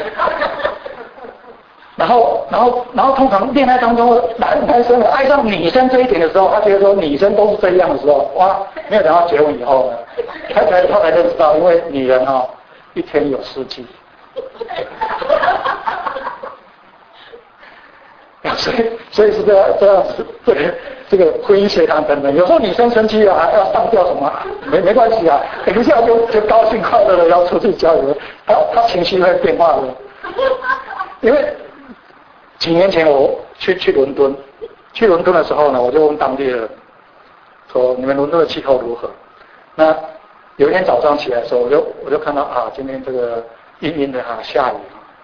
B: 然后通常恋爱当中男生爱上女生这一点的时候，他觉得说女生都是这样的时候，哇，没有等到结婚以后呢，他才认识到，因为女人啊。一天有4季，所以是这样子，这个婚姻学堂等等，有时候女生生气啊，要上吊什么，没关系啊，等一下就高兴快乐的要出去郊游，他情绪会变化的。因为几年前我去伦敦的时候呢，我就问当地人说：“你们伦敦的气候如何？”那有一天早上起来的时候，我就看到啊，今天这个阴阴的下雨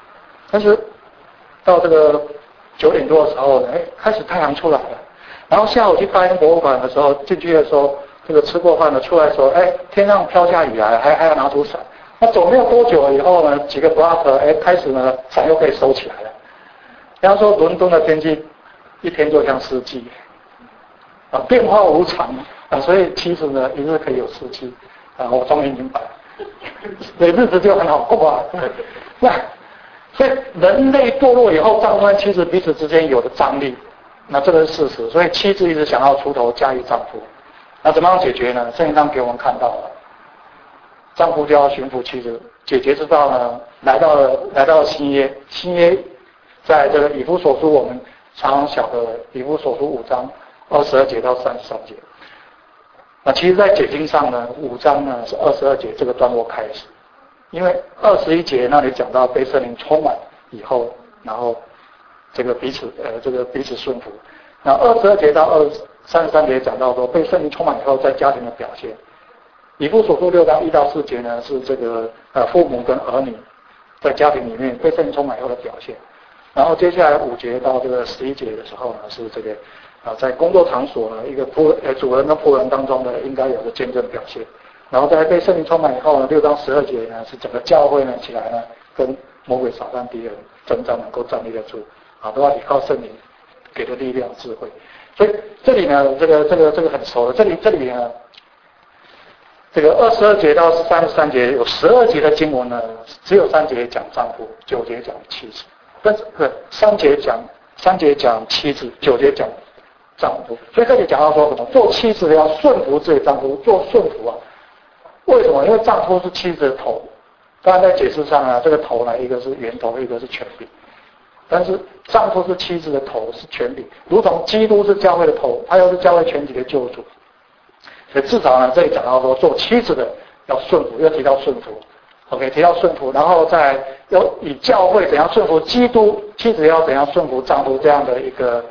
B: 但是到这个9点多的时候呢，开始太阳出来了。然后下午去大英博物馆的时候，进去的时候，这个吃过饭的出来说，天上飘下雨来，还要拿出伞。那走没有多久以后呢，几个 block，开始呢伞又可以收起来了。然后说伦敦的天气一天就像四季，变化无常所以其实呢一日可以有四季我终于明白了，所以日子就很好过那所以人类堕落以后，丈夫和妻子彼此之间有的张力，那这个是事实。所以妻子一直想要出头驾驭丈夫，那怎么样解决呢？圣经上给我们看到了，丈夫就要驯服妻子。解决之道呢，来到了新约，新约在这个以弗所书，我们常常晓得以弗所书5章22节到33节。那其实在解经上呢，5章呢是22节这个段落开始，因为21节那里讲到被圣灵充满以后，然后这个彼此顺服。那22节到33节讲到说被圣灵充满以后在家庭的表现。以弗所书6章1到4节呢是这个父母跟儿女在家庭里面被圣灵充满以后的表现。然后接下来5节到这个11节的时候呢是这个在工作场所呢一个主人跟仆人当中呢应该有的见证表现。然后在被圣灵充满以后呢6章12节呢是整个教会呢起来呢跟魔鬼撒旦敌人征战，能够站立得住都要依靠圣灵给的力量智慧。所以这里呢这个很熟的，这里呢这个22节到33节有12节的经文呢，只有3节讲丈夫，9节讲妻子。但是3节讲妻子，9节讲丈夫。所以这里讲到说什么？做妻子的要顺服自己丈夫，做顺服为什么？因为丈夫是妻子的头。当然在解释上这个头呢，一个是源头，一个是权柄。但是丈夫是妻子的头，是权柄，如同基督是教会的头，他又是教会全体的救主。所以至少呢，这里讲到说，做妻子的要顺服，又提到顺服 ，OK， 提到顺服，然后再要以教会怎样顺服基督，妻子要怎样顺服丈夫这样的一个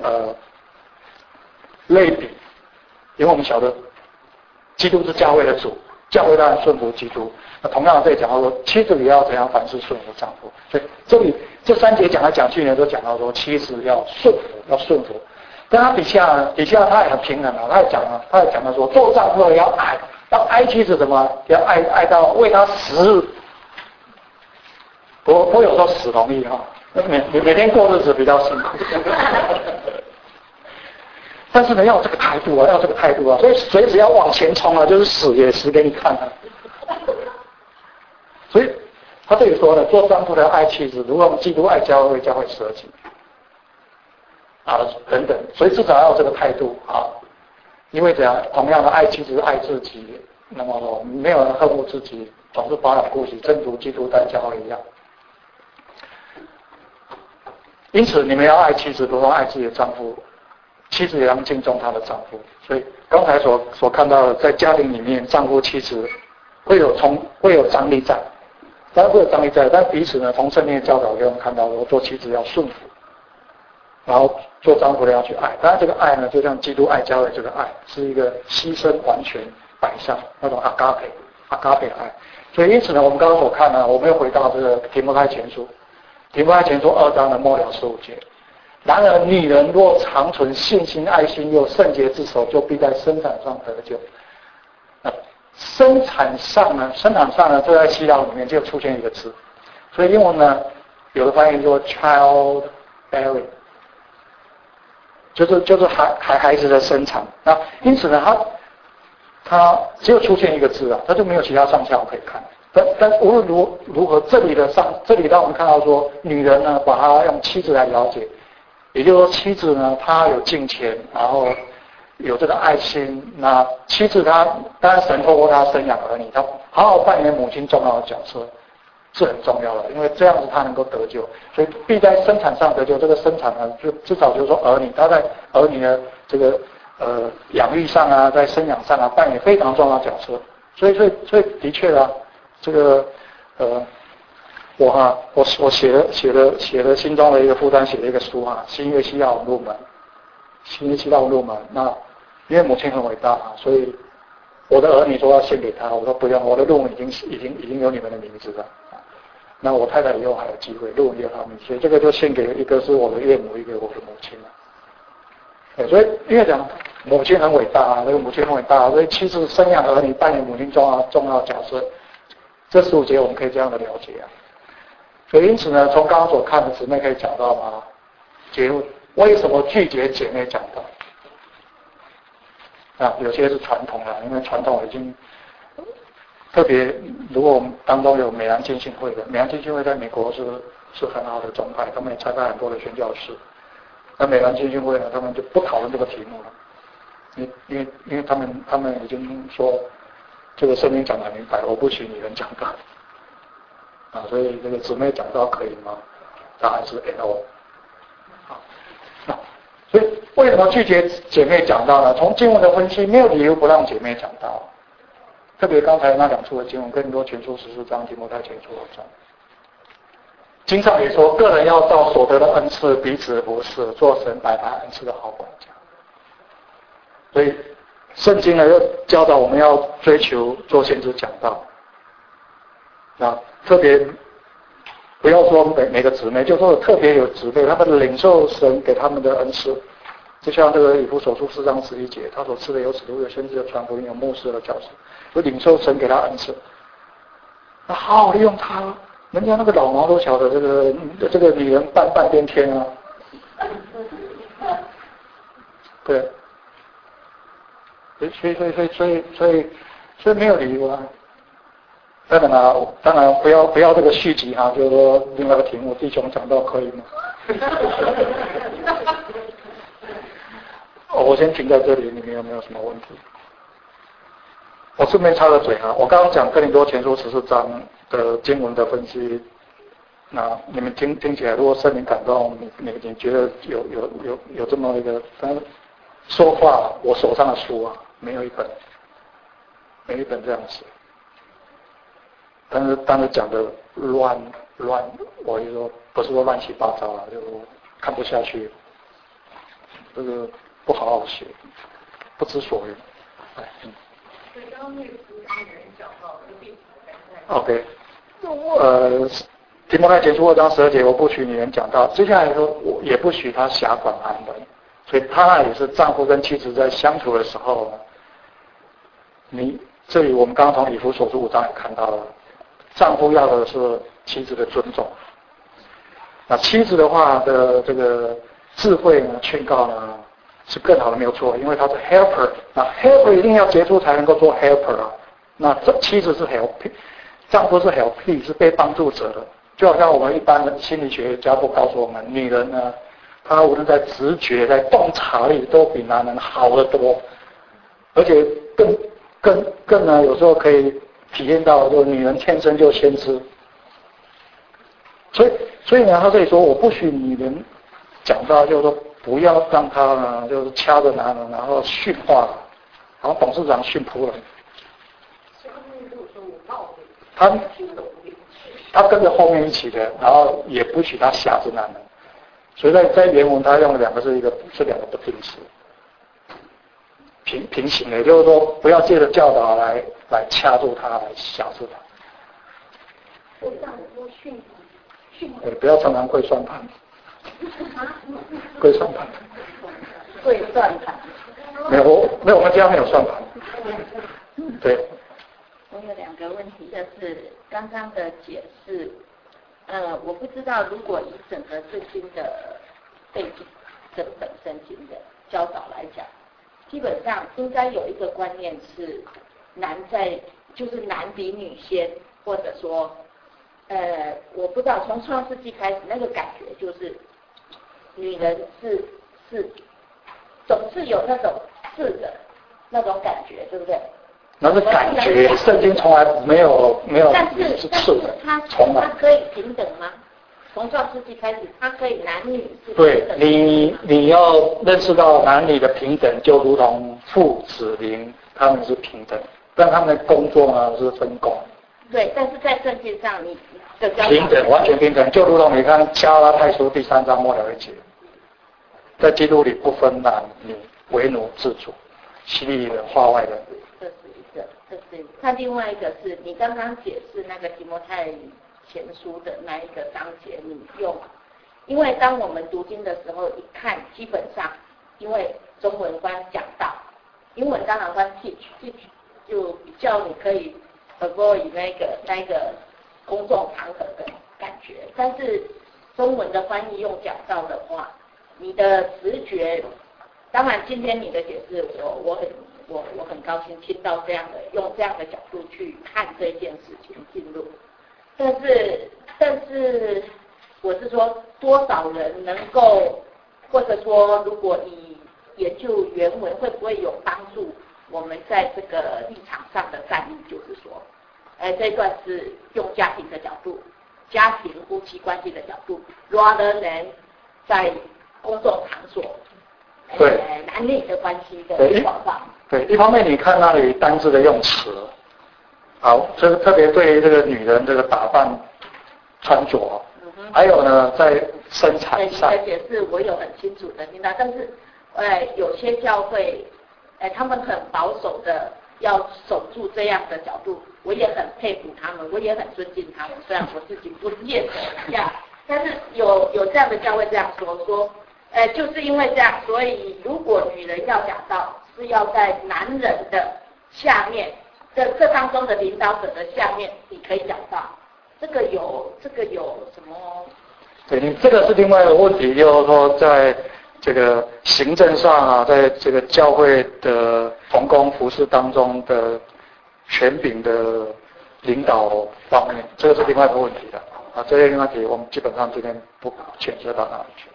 B: 类比，因为我们晓得基督是教会的主，教会当然顺服基督。那同样这里讲到说，妻子也要怎样凡事顺服丈夫。所以这里这3节讲来讲去呢，都讲到说，妻子要顺服。但他底下他也很平衡他也讲了说，做丈夫的要爱妻子，怎么要爱到为他死。我有时候死容易每天过日子比较辛苦。但是呢，要有这个态度所以随时要往前冲就是死也死给你看所以他这里说呢，做丈夫的要爱妻子，如同基督爱教会，教会舍己。等等，所以至少要有这个态度因为怎样，同样的爱妻子爱自己，那么没有人恨恶自己，总是保养顾惜，正如基督待教会一样。因此你们要爱妻子，如同爱自己的丈夫，妻子也要敬重她的丈夫。所以刚才所看到的，在家庭里面，丈夫妻子会有张力在，当然会有张力在，但彼此呢，从圣经的教导给我们看到，做妻子要顺服。然后做丈夫的要去爱，当然这个爱呢，就像基督爱教会这个爱，是一个牺牲完全摆上那种阿嘎培的爱。所以因此呢，我们刚刚所看呢，我们又回到这个提摩太前书2章的末了15节。然而女人若长存信心、爱心，又圣洁自守，就必在生产上得救。生产上呢，这在希腊里面就出现一个字，所以英文呢，有的翻译说 child bearing。就是孩子的生产，那因此呢，它只有出现一个字它就没有其他上下可以看。但无论如何，这里让我们看到说，女人呢，把她用妻子来了解，也就是说，妻子呢，她有敬虔，然后有这个爱心。那妻子她当然神透过她生养儿女，她好好扮演母亲重要的角色。是很重要的，因为这样子他能够得救，所以必在生产上得救。这个生产呢，就至少就是说儿女，他在儿女的这个养育上在生养上扮演非常重要的角色。所以的确这个我写了心中的一个负担，写了一个书新约希腊文入门。那因为母亲很伟大所以我的儿女说要献给他，我说不用，我的论文已经有你们的名字了。 那我太太以后还有机会，如果有他们，所以这个就献给一个是我的岳母，一个我的母亲了。所以因为讲母亲很伟大啊，这个母亲很伟大，所以妻子生养儿女扮演母亲重要角色。这15节我们可以这样的了解啊。所以因此呢，从刚刚所看的姊妹可以讲到吗？结论为什么拒绝姐妹讲道？有些是传统的，因为传统已经特别，如果我们当中有美兰浸信会的，美兰浸信会在美国是很好的宗派，他们也参加很多的宣教士。那美兰浸信会呢，他们就不讨论这个题目了，因为他们已经说这个圣经讲得很明白，我不许女人讲道所以这个姊妹讲道可以吗？答案是 no。所以为什么拒绝姐妹讲道呢？从经文的分析，没有理由不让姐妹讲道。特别刚才那2处的经文，哥林多前书14章，提摩太前书2章。经上也说，个人要照所得的恩赐彼此服侍，做神白白恩赐的好管家。所以圣经呢，又教导我们要追求做先知讲道。特别不要说每个姊妹，就说特别有姊妹，他们领受神给他们的恩赐，就像这个以弗所书4章11节，他所赐的有使徒、有先知、有传福音、有牧师、有教师，有领受神给他恩赐，那好好利用他。人家那个老毛都晓得这个女人半边天啊，对，所以没有理由啊。当然不要这个续集哈，就是说另外一个题目，弟兄讲到可以吗？我先停在这里，你们有没有什么问题？我顺便插个嘴哈，我刚刚讲哥林多前书14章的经文的分析，那你们听起来，如果圣灵感动，你觉得有这么一个，但说话我手上的书啊，没有一本这样子。但是讲的乱，我就说不是说乱七八糟了，就看不下去，这个不好好写，不知所云。
C: 所以刚刚那个是女人讲到的病。
B: OK，提摩太前书2章12节，我不许女人讲道。接下来说，我也不许她辖管他人，所以他那也是丈夫跟妻子在相处的时候，这里我们刚刚从以弗所书5章也看到了。丈夫要的是妻子的尊重，那妻子的话的这个智慧呢、劝告呢是更好的，没有错，因为他是 helper， 那 helper 一定要杰出才能够做 helper 啊。那这妻子是 help， 丈夫是 help， 是被帮助者的。就好像我们一般的心理学家都告诉我们，女人呢，她无论在直觉、在洞察力都比男人好得多，而且更呢，有时候可以体验到，就女人天生就先知，所以呢，他这里说我不许女人讲到，就是说不要让她呢，就是掐着男人，然后训话，然后董事长训仆人。他跟着后面一起的，然后也不许他辖制男人，所以在原文他用的两个是两个不定词，平行的，也就是说不要借着教导来掐住他，来辖制他。不要常常跪算盘，跪算盘，
C: 跪算盘。
B: 没有，我们家没有算盘。对。
C: 我有2个问题，就是刚刚的解释，我不知道如果以整个圣经的背景，整本圣经的教导来讲，基本上应该有一个观念是就是男比女先，或者说，我不知道从创世纪开始那个感觉就是女人是总是有那种是的那种感觉，对不对？
B: 那是感觉，圣经从来没有
C: 但是它可以平等吗？从创世纪开始，它可以男女是平等。
B: 对，你要认识到男女的平等，就如同父子灵，他们是平等，但他们的工作呢是分工。
C: 对，但是在圣经上你的
B: 平等，完全平等，就如同你看加拉太书第3章末了一节，在基督里不分男女，为奴自主，希利人、化外人。
C: 这是一个，那另外一个是你刚刚解释那个提摩太前书的那一个章节，你用，因为当我们读经的时候，一看基本上，因为中文翻讲到，英文当然翻 teach 就比较你可以 avoid 那个公众场合的感觉，但是中文的翻译用讲到的话，你的直觉，当然今天你的解释我很高兴听到这样的用这样的角度去看这件事情进入，但是我是说多少人能够，或者说如果你研究原文会不会有帮助我们在这个立场上的站立，就是说，这一段是用家庭的角度，家庭夫妻关系的角度 rather than 在公众场所
B: 对
C: 男女的关系的广泛。
B: 对，一方面你看那里单字的用词，好，这个特别对这个女人这个打扮、穿着，还有呢在身材上。
C: 你的解释我有很清楚的听到，但是有些教会，他们很保守的要守住这样的角度，我也很佩服他们，我也很尊敬他们，虽然我自己不认同呀，但是有这样的教会这样说，就是因为这样，所以如果女人要讲到，是要在男人的下面，这当中的领导者的下面，你可以讲到，这个有什么？
B: 对，你这个是另外一个问题，就是说在这个行政上啊，在这个教会的同工服事当中的权柄的领导方面，这个是另外一个问题的啊。这些问题我们基本上今天不牵涉到哪里去。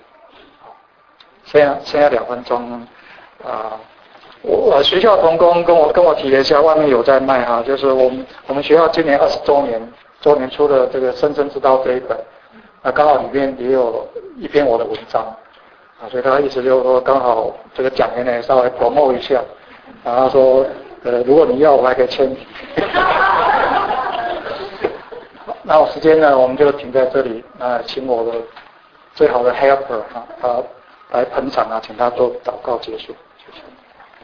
B: 现在2分钟啊，我学校同工跟我提了一下，外面有在卖哈，就是我们学校今年20周年出的这个《生生之道》这一本，刚好里面也有一篇我的文章啊，所以他意思就是说刚好这个讲员呢稍微 promote 一下，然后说如果你要我还可以签名。那我时间呢我们就停在这里，请我的最好的 helper 啊，他来捧场啊，请他做祷告结束。谢谢。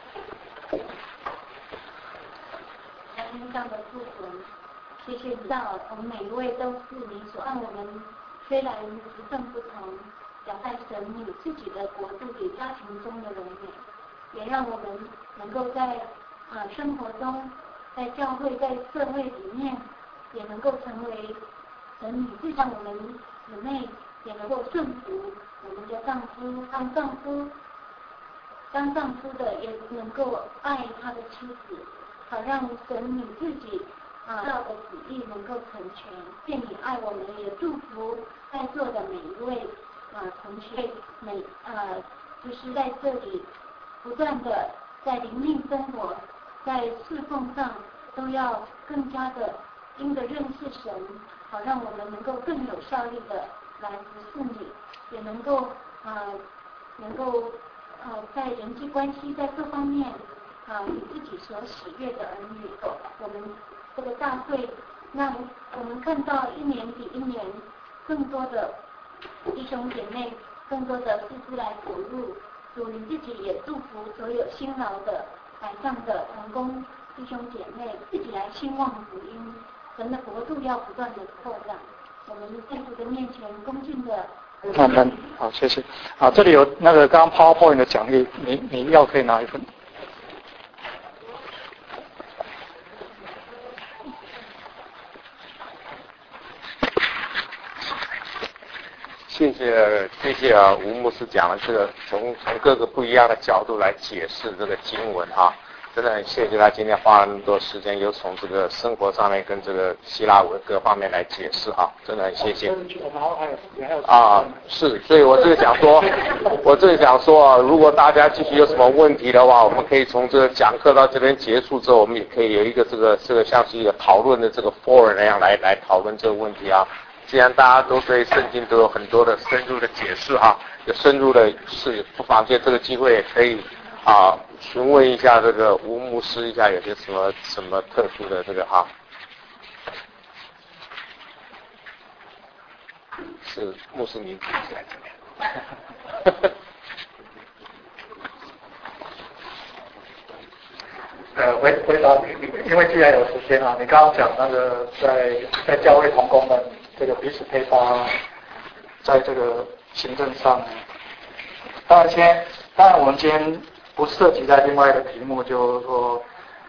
D: 感恩上的祝福，谢谢道，我们每一位都是你所让我们虽然时分不同，表在神你自己的国度与家庭中的荣美，也让我们能够在生活中，在教会，在社会里面，也能够成为神你自己让我们姊妹也能够顺服我们的丈夫，当丈夫的也能够爱他的妻子，好让神你自己道的旨意能够成全。愿你爱我们，也祝福在座的每一位同学，就是在这里不断的在灵命生活，在侍奉上都要更加的因着认识神，好让我们能够更有效力的来服侍你，也能够在人际关系在各方面你自己所喜悦的儿女，我们这个大会让我们看到一年比一年更多的弟兄姐妹，更多的师资来投入，主你自己也祝福所有辛劳的海上的同工弟兄姐妹，自己来兴旺福音，神的国度要不断的扩张。我们在主的面前恭敬的。
B: 好，谢谢。这里有那个刚刚 PowerPoint 的讲义，你要可以拿一份。
A: 谢谢吴牧师讲了这个从各个不一样的角度来解释这个经文哈，真的很谢谢他今天花了那么多时间，又从这个生活上面跟这个希腊文各方面来解释哈，真的很谢谢。是，所以我这个讲说，如果大家继续有什么问题的话，我们可以从这个讲课到这边结束之后，我们也可以有一个这个像是一个讨论的这个 forum 那样来讨论这个问题啊。既然大家都对圣经都有很多的深入的解释哈，有深入的是不妨借这个机会可以询问一下这个吴牧师一下有些什么特殊的这个哈。是牧师您自己来怎么样？
B: 回答你，因为既然有时间啊，你刚刚讲那个在教会同工们这个彼此配搭，在这个行政上，当然我们今天不涉及在另外一个题目，就是说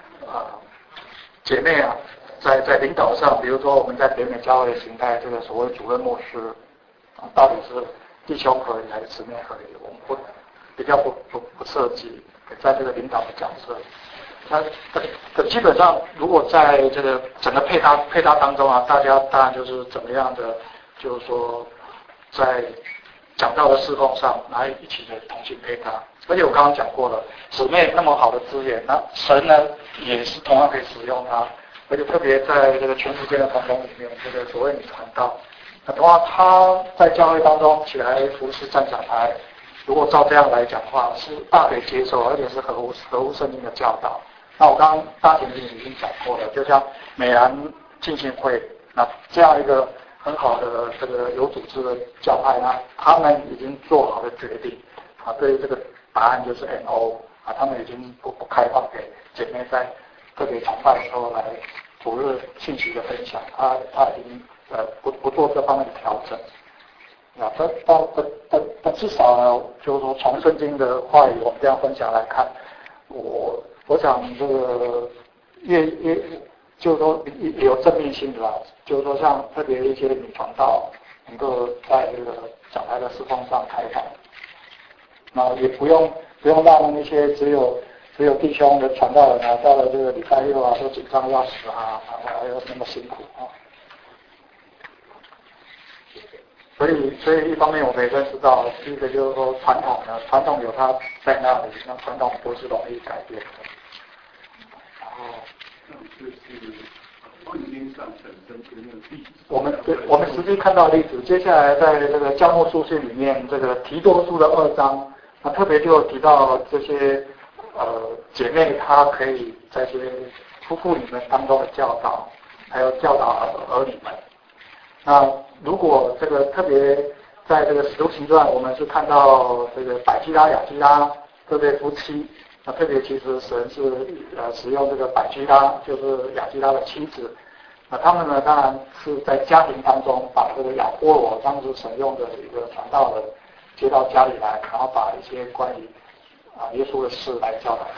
B: 姐妹啊，在领导上，比如说我们在北美教会的形态，这个所谓主任牧师到底是弟兄合理还是姊妹合理，我们比较不涉及在这个领导的角色。那基本上，如果在这个整个配搭当中啊，大家当然就是怎么样的，就是说在讲道的侍奉上来一起的同心配搭。而且我刚刚讲过了，姊妹那么好的资源，那神呢也是同样可以使用它，而且特别在这个全世界的同工里面，这个所谓女传道，那同样他在教会当中起来服侍站讲台，如果照这样来讲的话，是大可以接受，而且是合乎圣经的教导。那我刚刚大前提已经讲过了，就像美兰浸信会，那这样一个很好的这个有组织的教派呢，他们已经做好了决定啊，对这个答案就是 NO 啊，他们已经不开放给姐妹在特别崇拜的时候来主日信息的分享，他已经不做这方面的调整啊，但至少呢，就是说从圣经的话语我们这样分享来看，我想这个越就是说也有正面性的啦，就是说像特别一些女传道能够在这个讲台的侍奉上开放，那也不用让那些只有弟兄的传道人啊，到了这个礼拜六啊都紧张要死啊，还要那么辛苦啊。所以一方面我们也认识到，第一个就是说传统有它在那里，那传统不是容易改变的。我们实际看到例子，接下来在这个教牧书信里面，这个提多书的2章，那特别就提到这些姐妹，她可以在这些夫妇你们当中的教导，还有教导儿女们。那如果这个特别在这个使徒行传，我们是看到这个百基拉、亚基拉这对夫妻。那特别其实神是使用这个百基拉，就是亚基拉的妻子。那他们呢，当然是在家庭当中把这个亚波罗当时神用的一个传道人接到家里来，然后把一些关于耶稣的事来教导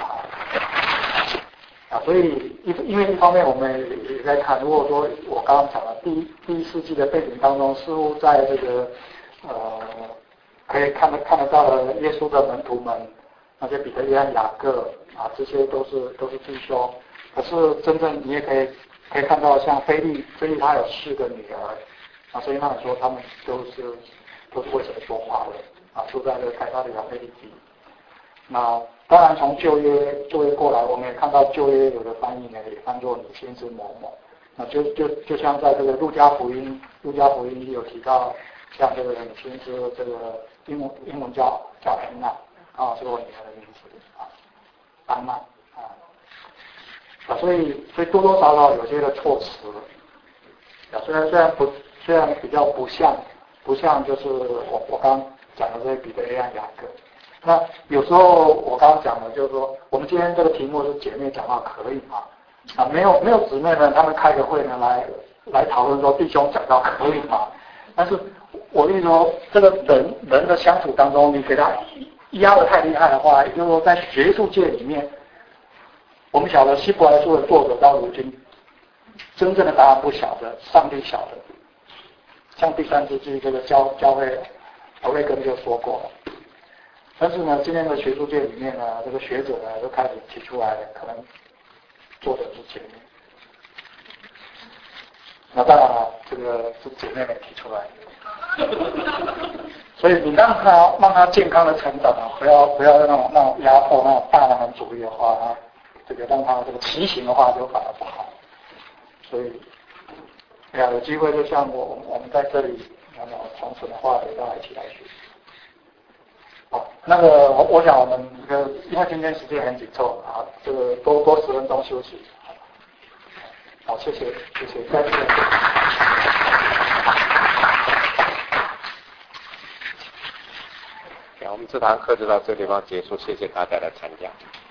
B: 他。所以因为一方面我们也在看，如果说我刚刚讲的第一世纪的背景当中，似乎在这个可以看得到的耶稣的门徒们。那些彼得、约翰、雅各啊，这些都是弟兄。可是真正你也可以看到，像腓利他有4个女儿啊，所以那说他们都是为神说话的啊，住在这个凯撒利亚腓立比。那当然从旧约过来，我们也看到旧约有的翻译呢也翻作女先知某某。那就像在这个路加福音有提到，像这个女先知这个英文叫安娜。是我女儿的名字安娜所以多多少少有些的措辞虽然比较不像就是我刚刚讲的这些彼得、约翰、雅各。那有时候我刚刚讲的就是说，我们今天这个题目是姐妹讲到可以吗？没有姊妹呢，他们开个会呢来讨论说弟兄讲到可以吗？但是我跟你说，这个人的相处当中，你给他压得太厉害的话，也就是说在学术界里面，我们晓得希伯来书的作者到如今真正的答案不晓得，上帝晓得。像第3世纪这个教会欧雷根就说过了。但是呢，今天的学术界里面呢，这个学者呢都开始提出来了，可能作者是姐妹。那当然了，这个是姐妹们提出来的。所以你让他健康的成长啊，不要那种压迫、那种大男人主义的话，这个让他这个畸形的话就反而不好。所以，有机会就像我们在这里，从神的话语大家一起来学习。那个我想我们因为今天时间很紧凑啊，这个多10分钟休息。好，谢谢，再见。
A: 我们这堂课就到这个地方结束，谢谢大家的参加。